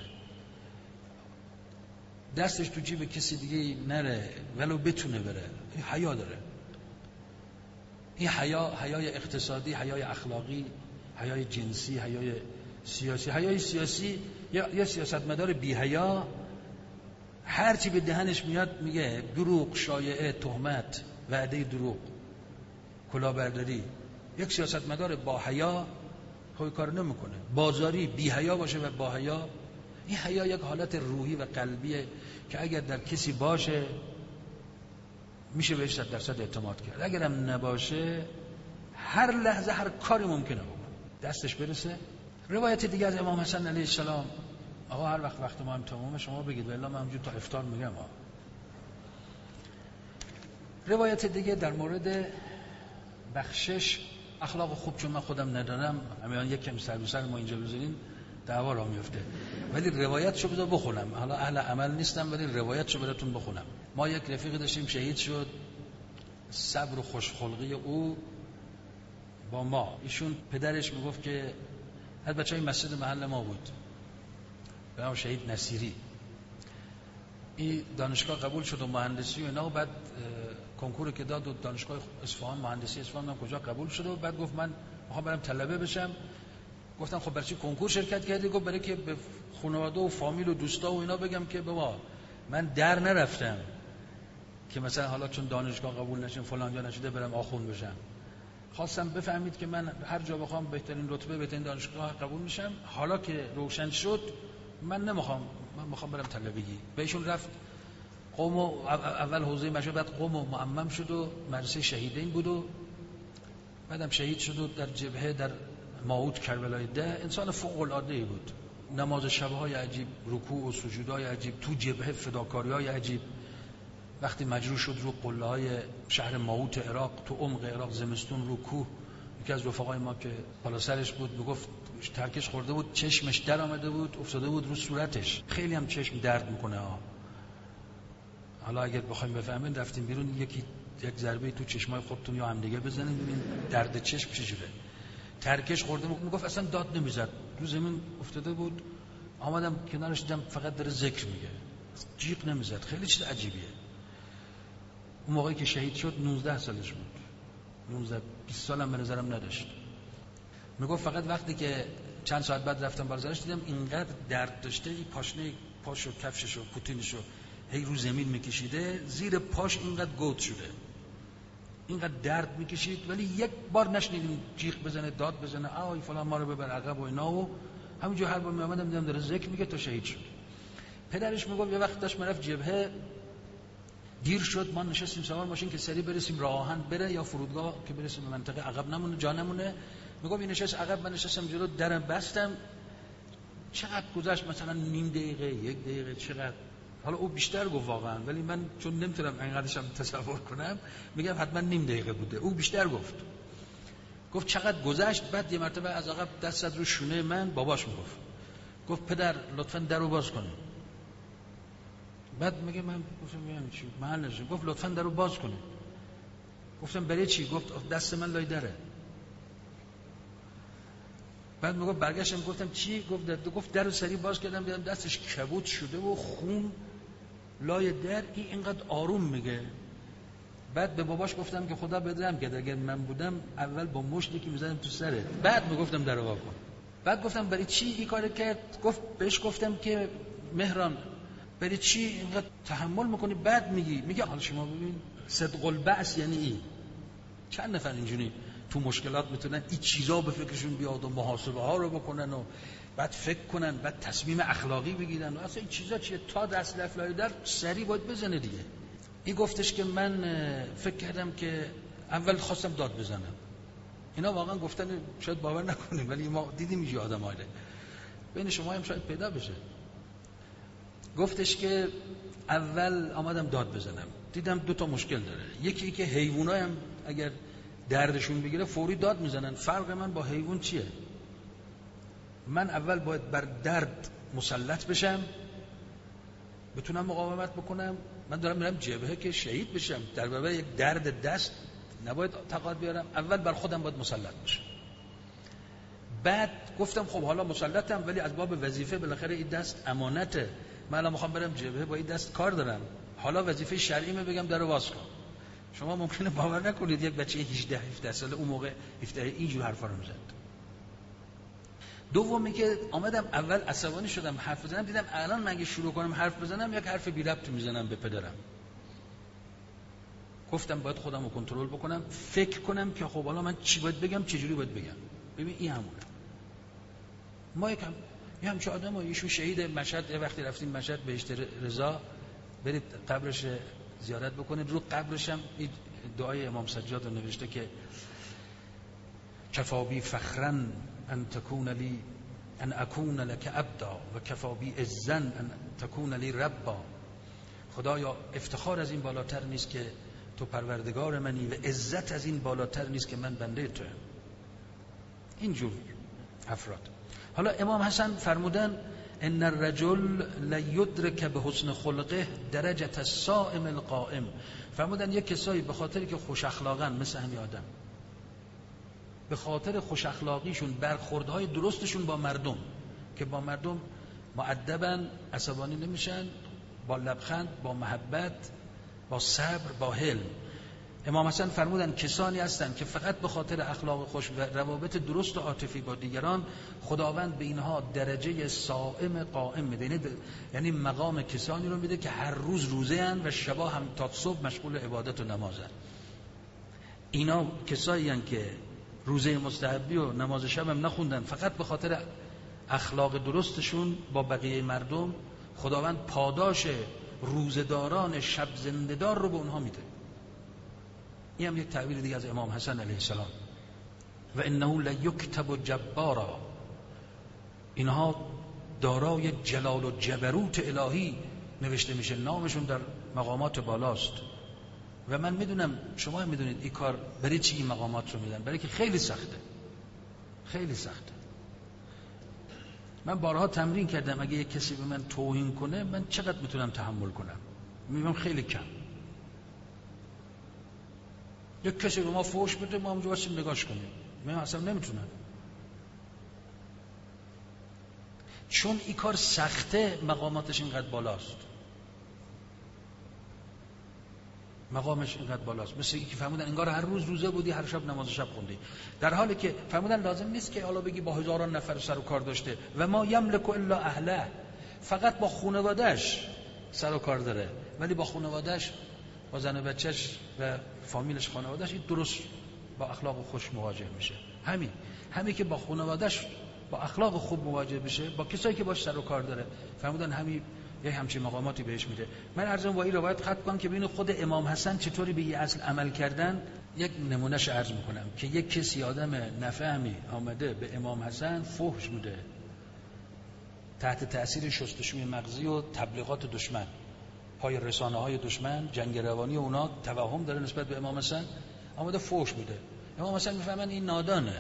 دستش تو جیب کسی دیگه نره ولو بتونه بره، این حیا داره. این حیا، حیای اقتصادی، حیای اخلاقی، حیای جنسی، حیای سیاسی. حیای سیاسی یا یا سیاستمدار بی حیا هر چی به دهنش میاد میگه دروغ، شایعه، تهمت، وعده دروغ، کلاهبرداری. یک سیاستمدار با حیا خود کار نمیکنه. بازاری بی حیا باشه و با حیا، این حیا یک حالت روحی و قلبیه که اگر در کسی باشه میشه بهش صد درصد اعتماد کرد. اگرم نباشه هر لحظه هر کاری ممکنه بکنه، دستش برسه. روایت دیگه از امام حسن علیه السلام، آقا هر وقت وقت ما هم تمومه شما بگید والله من همجور تا افطار میگم. آقا روایت دیگه در مورد بخشش، اخلاق خوب چون من خودم ندارم، همیان یک کمی سر به سر ما اینجا بذارین دعوا را میفته، ولی روایت شو بذار بخونم. حالا اهل عمل نیستم ولی روایت شو براتون بخونم. ما یک رفیق داشتیم شهید شد، صبر و خوشخلقی او با ما، ایشون پدرش میگفت که از بچهای مسجد محل ما بود، به نام شهید نصیری. این دانشگاه قبول شد و مهندسی و اینا، و بعد کنکور که داد و دانشگاه اصفهان مهندسی اصفهان هم کجا قبول شد و بعد گفت من میخوام برم طلبه بشم. گفتم خب برای چی کنکور شرکت کردی؟ گفت برای که به خانواده و فامیل و دوستا و اینا بگم که بابا من در نرفتم که مثلا حالا چون دانشگاه قبول نشم فلان جا نشده برم آخوند بشم. خواستم بفهمید که من هر جا بخوام بهترین رتبه بهترین دانشگاه قبول میشم. حالا که روشن شد من نمیخوام، من میخوام برم طلبگی. بهشون رفت قم و اول حوزه مشهد، بعد قم و معمم شد و مدرسه شهیدین بود و بعدم شهید شد و در جبهه در ماوت کربلای ده. انسان فوق العاده بود، نماز شبهای عجیب، رکوع و سجودهای عجیب، تو جبهه فداکاریهای عجیب. وقتی مجروح شد رو قله های شهر ماوت عراق، تو عمق عراق زمستون رو کوه، یکی از رفقای ما که بالا سرش بود میگفت ترکش خورده بود، چشمش در آمده بود، افتاده بود رو صورتش. خیلی هم چشم درد میکنه ها. حالا اگر بخوایم بفهمین رفتیم بیرون یکی یک ضربه تو چشمای خودتون یا هم دیگه بزنین ببین درد چشم چجوره. ترکش خورده بود، میگفت اصلا داد نمیزد، رو زمین افتاده بود. آمدم کنارش دیدم فقط داره ذکر میگه، جیغ نمیزد. خیلی چیز عجیبیه. اون موقعی که شهید شد نوزده سالش بود، نوزده بیست سالم به نظرم نداشت. میگفت فقط وقتی که چند ساعت بعد رفتم بازارش دیدم اینقدر درد داشته، این پاشنه پاشو کفششو پوتینشو هی رو زمین میکشیده، زیر پاش اینقدر گود شده، اینقدر درد میکشید، ولی یک بار نشنیدیم جیغ بزنه داد بزنه آی فلان ما رو ببر عقب و اینا. و همینجور هر بار میامدم دیدم داره ذکر میگه تا شهید شد. پدرش میگفت یه وقت داشت میرفت جبهه، دیر شد، ما نشستیم سوار ماشین که سری برسیم راه آهن بره یا فرودگاه که برسیم به منطقه عقب نمونه جا نمونه. میگفت این نشست عقب، من نشستم جلو، درم بستم. چقدر گذشت؟ مثلا نیم دقیقه، یک دقیقه، چقدر؟ حالا او بیشتر گفت واقعا، ولی من چون نمیتونم اینقدرش هم تصور کنم میگم حتما نیم دقیقه بوده. او بیشتر گفت. گفت چقدر گذشت. بعد یه مرتبه از عقب دست زد رو شونه من، باباش میگفت، گفت پدر لطفاً درو باز کن. بعد میگه من گفتم میام چی محل نشه. گفت لطفاً درو باز کن. گفتم برای چی؟ گفت دست من لای دره. بعد میگفت برگشتم گفتم چی؟ گفت در گفت درو سری باز کردم دیدم دستش کبود شده و خون لای در. این اینقدر آروم میگه. بعد به باباش گفتم که خدا بدرم که اگر من بودم اول با مشتی که میزدم تو سرت، بعد میگفتم درو وا کن. بعد گفتم برای چی این کارو کرد؟ گفت بهش گفتم که مهران برای چی اینقدر تحمل میکنی بعد میگی؟ میگه حالا شما ببین صدق البعث یعنی این. چند نفر اینجوری تو مشکلات میتونن این چیزا به فکرشون بیاد و محاسبه ها رو بکنن و بعد فکر کنن، بعد تصمیم اخلاقی بگیرن و اصلا این چیزا چیه؟ تا دست لفلای در سری باید بزنه دیگه. این گفتش که من فکر کردم که اول خواستم داد بزنم. اینا واقعا گفتن شاید باور نکنیم ولی ما دیدیم اینجا آدمایه. بین شما هم شاید پیدا بشه. گفتش که اول آمدم داد بزنم، دیدم دو تا مشکل داره. یکی که حیوانای هم اگر دردشون بگیره فوری داد میزنن. فرق من با حیوان چیه؟ من اول باید بر درد مسلط بشم، بتونم مقاومت بکنم. من دارم میرم جبهه که شهید بشم، در برابر یک درد دست نباید تقاعد بیارم. اول بر خودم باید مسلط بشم. بعد گفتم خب حالا مسلطم ولی از باب وظیفه بالاخره این دست امانته، من الان میخوام برم جبهه با این دست کار دارم، حالا وظیفه شرعیمه بگم درو باز کن. شما ممکنه باور نکنید یک بچه هجده هفده ساله اون موقع هفده اینجور حرفا رو میزد. دومی که آمدم اول عصبانی شدم حرف بزنم، دیدم الان من اگه شروع کنم حرف بزنم یک حرف بی ربط میزنم به پدرم. گفتم باید خودم رو کنترل بکنم، فکر کنم که خب حالا من چی باید بگم، چه جوری باید بگم. ببین این همونه. ما یکم یه همچه آدم ها، ایشون شهید مشهد، یه وقتی رفتیم مشهد بهشت رضا، برید قبرش زیارت بکنید. رو قبرش هم این دعای امام سجاد رو نوشته که کفا بی فخرا ان تکون لی ان اکون لک عبدا و کفا بی عزا ان تکون لی ربا. خدایا افتخار از این بالاتر نیست که تو پروردگار منی و عزت از این بالاتر نیست که من بنده تو. اینجور افراد. حالا امام حسن فرمودن ان الرجل لیدرک بحسن خلقه درجه الصائم القائم. فرمودن یک کسایی به خاطری که خوش اخلاقن، مثل همین آدم، به خاطر خوش اخلاقیشون، برخوردهای درستشون با مردم، که با مردم مؤدبن، عصبانی نمیشن، با لبخند، با محبت، با صبر، با حلم. امام حسن فرمودن کسانی هستند که فقط به خاطر اخلاق خوش و روابط درست و عاطفی با دیگران خداوند به اینها درجه صائم قائم میده، یعنی مقام کسانی رو میده که هر روز روزه اند و شبا هم تا صبح مشغول عبادت و نمازن. اینا کسایی هستند که روزه مستحبی و نماز شب هم نخوندن، فقط به خاطر اخلاق درستشون با بقیه مردم خداوند پاداش روزداران شب زنده‌دار رو به اونها میده. این هم یک تعبیر دیگه از امام حسن علیه السلام. و انه لیکتب جبارا، اینها دارای جلال و جبروت الهی نوشته میشه، نامشون در مقامات بالاست. و من میدونم شما هم میدونید این کار برای چی این مقامات رو میدن، برای که خیلی سخته، خیلی سخته. من بارها تمرین کردم اگه یک کسی به من توهین کنه من چقدر میتونم تحمل کنم، میبینم خیلی کم. یک کسی به ما فحش بده ما همونجا باشیم نگاش کنیم، من اصلا نمیتونم، چون این کار سخته، مقاماتش اینقدر بالاست، مقامش اینقدر بالاست. مثل اینکه فرمودن انگار هر روز روزه بودی، هر شب نماز شب خوندی، در حالی که فرمودن لازم نیست که حالا بگی با هزاران نفر سر و کار داشته. و ما یملک الا اهله، فقط با خانواده‌اش سر و کار داره، ولی با خانواده‌اش، با زن و بچه‌ش و فامیلش، خانواده‌اش این درست با اخلاق خوش مواجه میشه. همین همین که با خانواده‌اش با اخلاق خوب مواجه بشه، با کسایی که باش سر و کار داره، فرمودن همین یه همچین مقاماتی بهش میده. من عرضم با این روایت ختم کنم که ببینید خود امام حسن چطوری به این اصل عمل کردن. یک نمونهش عرض میکنم که یک کسی آدم نفهمی آمده به امام حسن فحش میده تحت تأثیر شستشوی مغزی و تبلیغات دشمن، پای رسانه های دشمن، جنگ روانی اونا توهم داره نسبت به امام حسن، آمده فحش میده. امام حسن میفهمن این نادانه،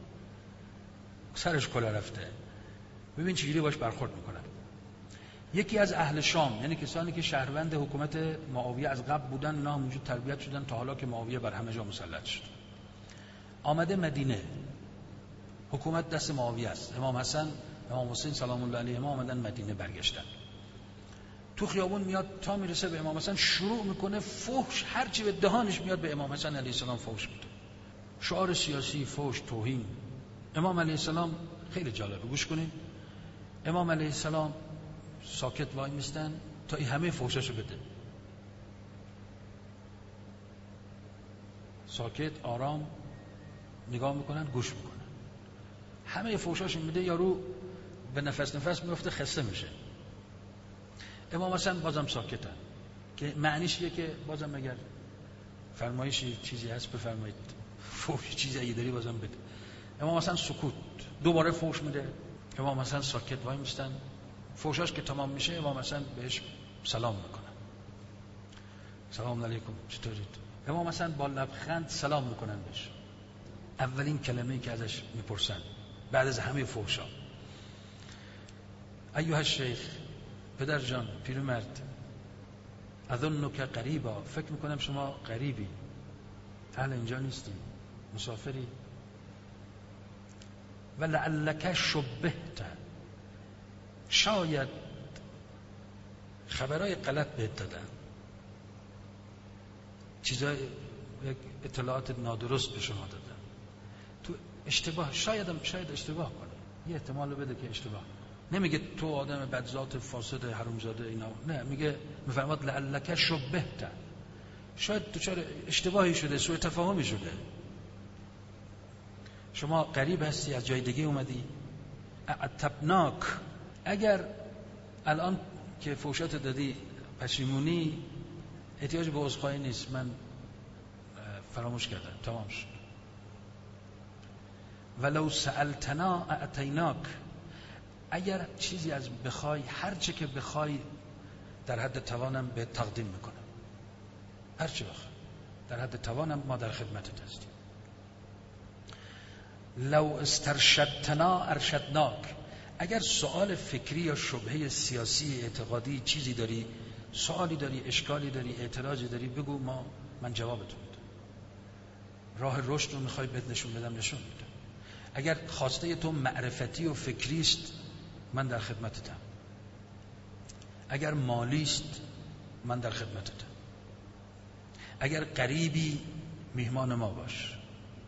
سرش کلا رفته، ببین چجوری باش برخورد میکنن. یکی از اهل شام، یعنی کسانی که شهروند حکومت معاویه از قبل بودن، اینا همونجور تربیت شدن تا حالا که معاویه بر همه جا مسلط شد، آمده مدینه، حکومت دست معاویه است، امام حسن، امام حسین سلام الله علیهما آمدن مدینه، برگشتن تو خیابون میاد تا میرسه به امام حسن شروع میکنه فحش، هرچی به دهانش میاد به امام حسن علیه السلام فحش میده، شعار سیاسی، فحش، توهین. امام علیه السلام خیلی جالبه، گوش کنید. امام علیه السلام ساکت وای میستن تا این همه فحشاشو بده، ساکت آرام نگاه میکنن، گوش میکنن، همه فحشاشو میده، یارو به نفس نفس میفته، خسته میشه. امام حسن بازم ساکتن، که معنیش یه که بازم اگر فرمایشی چیزی هست بفرمایید، فحش چیزی اگه داری بازم بده. امام حسن سکوت، دوباره فحش میده، امام حسن ساکت وای میستن، فحشاش که تمام میشه امام حسن بهش سلام میکنن، سلام علیکم چطورید؟ امام حسن با لبخند سلام میکنن بهش، اولین کلمه‌ای که ازش میپرسن بعد از همه فحشا، ایها الشیخ، پدر جان، پیرمرد، اظنک غریبا، فکر میکنم شما غریبی، اهل اینجا نیستی، مسافری، و لعلک شبهت، شاید خبرهای غلط بهت دادن، چیزای اطلاعات نادرست به شما دادن، تو اشتباه، شاید هم شاید اشتباه کنه، یه احتمال بده که اشتباه. نمیگه تو آدم بدذات فاسد حرومزاده اینا، نه، میگه میفرماد لعلک شبهت، شاید دچار اشتباهی شده، سوء تفاهمی شده. شما غریب هستی، از جای دیگه اومدی. اعتبناک، اگر الان که فوشات دادی پشیمونی، احتیاج به عذرخواهی نیست، من فراموش کردم، تمام شد. ولو سألتنا اعطیناک، اگر چیزی از بخوای، هر چه که بخوای در حد توانم به تقدیم میکنم، هر چه بخوای در حد توانم ما در خدمتت هستیم. لو استرشدتنا ارشدناک، اگر سوال فکری یا شبهه سیاسی اعتقادی چیزی داری، سوالی داری، اشکالی داری، اعتراضی داری، بگو، ما من جوابتون میدم. راه رشد رو میخوای بهت نشون بدم، نشون میدم. اگر خواسته تو معرفتی و فکری است، من در خدمتتم. اگر مالی است، من در خدمتتم. اگر قریبی، میهمان ما باش.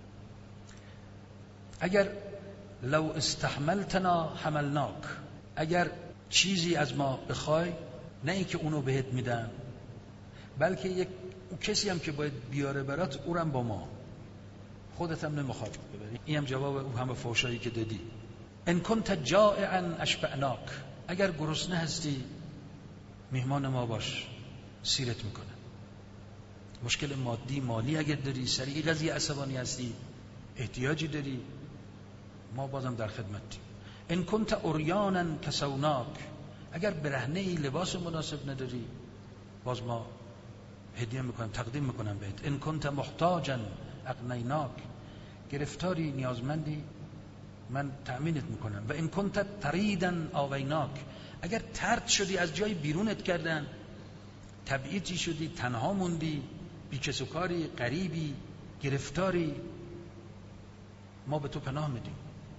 اگر لو استحملتنا حملناک، اگر چیزی از ما بخوای، نه اینکه اونو بهت میدن، بلکه یک کسی هم که باید بیاره برات، اونم با ما، خودت هم نمیخواد ببری. این هم جواب او همه فوشایی که دادی. ان کنت جائعا اشبعناک، اگر گرسنه هستی میهمان ما باش، سیرت میکنه. مشکل مادی مالی اگر داری، سریع قضیه عصبانی هستی، احتیاجی داری، ما بازم در خدمتیم. ان کنت عریانا کسوناک، اگر برهنه ای، لباس مناسب نداری، باز ما هدیه میکنم، تقدیم میکنم بهت. ان کنت محتاجا اغنیناک، گرفتاری، نیازمندی، من تأمینت میکنم. و ان کنت طریدا آویناک، اگر طرد شدی، از جای بیرونت کردن، تبعیدی شدی، تنها موندی، بیکس و کاری، غریبی، گرفتاری، ما به تو پناه میدیم،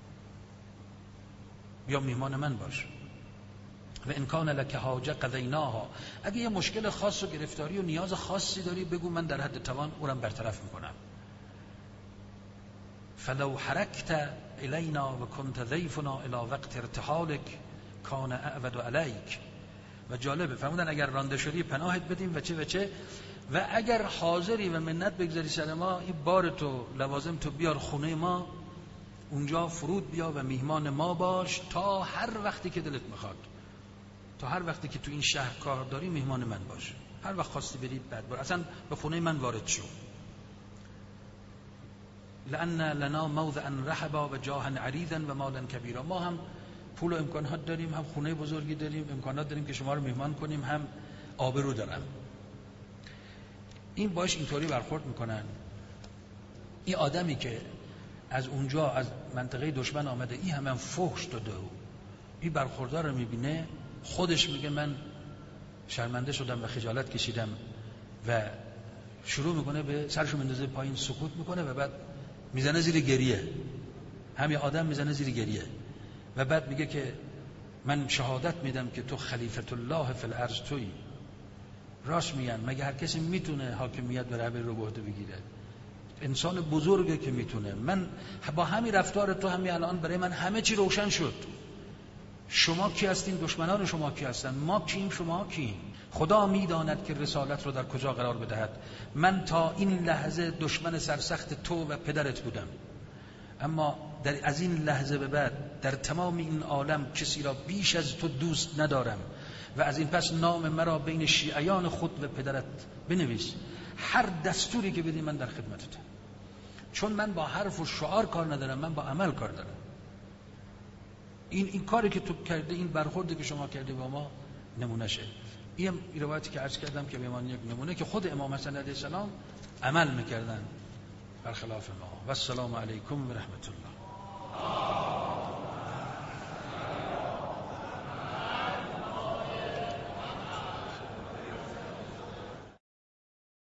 بیا میهمان من باش. و ان کان لک حاجه قضیناها، اگه یه مشکل خاص و گرفتاری و نیاز خاصی داری، بگو، من در حد توان اونم برطرف میکنم. فلو حرکت الینا و کنت ضیفنا الی وقت ارتحالک کان اعود علیک. و جالبه فرمودن اگر رانده شدی پناهت بدیم و چه و چه، و اگر حاضری و منت بگذاری سر ما، این بار تو، لوازم تو بیار خونه ما، اونجا فرود بیا و میهمان ما باش تا هر وقتی که دلت میخواد، تا هر وقتی که تو این شهر کار داری، میهمان من باش. هر وقت خواستی بری بعد بار، اصلا به خونه من وارد شو. لأن لنا موضعا رحبا و جاها عریضا و مالا کبیرا، ما هم پول و امکانات داریم، هم خونه بزرگی داریم، امکانات داریم که شما رو میهمان کنیم، هم آبرو دارم. این باش اینطوری برخورد میکنن. این آدمی که از اونجا، از منطقه دشمن آمده، این همه فحش داده و این برخوردار رو میبینه، خودش میگه من شرمنده شدم و خجالت کشیدم، و شروع میکنه به سرشو مندازه پایین، سکوت میکنه و بعد میزنه زیر گریه. همین آدم میزنه زیر گریه و بعد میگه که من شهادت میدم که تو خلیفت الله فی الارض تویی. راست میگن، مگه هر کسی میتونه حاکمیت بر همه رو به عهده بگیره؟ انسان بزرگه که میتونه. من با همین رفتار تو همین الان برای من همه چی روشن شد. شما کی هستین؟ دشمنان شما کی هستن؟ ما کیم؟ شما کیم؟ خدا میداند که رسالت رو در کجا قرار بدهد. من تا این لحظه دشمن سرسخت تو و پدرت بودم، اما در از این لحظه به بعد در تمام این عالم کسی را بیش از تو دوست ندارم و از این پس نام مرا بین شیعیان خود و پدرت بنویس. هر دستوری که بدی من در خدمتتم، چون من با حرف و شعار کار ندارم، من با عمل کار دارم. این این کاری که تو کرده، این برخوردی که شما کرده با ما نمونه شه. این روایتی که عرض کردم که به ما یک نمونه که خود امام حسن علیه السلام عمل میکردن برخلاف ما. و السلام علیکم و رحمت الله.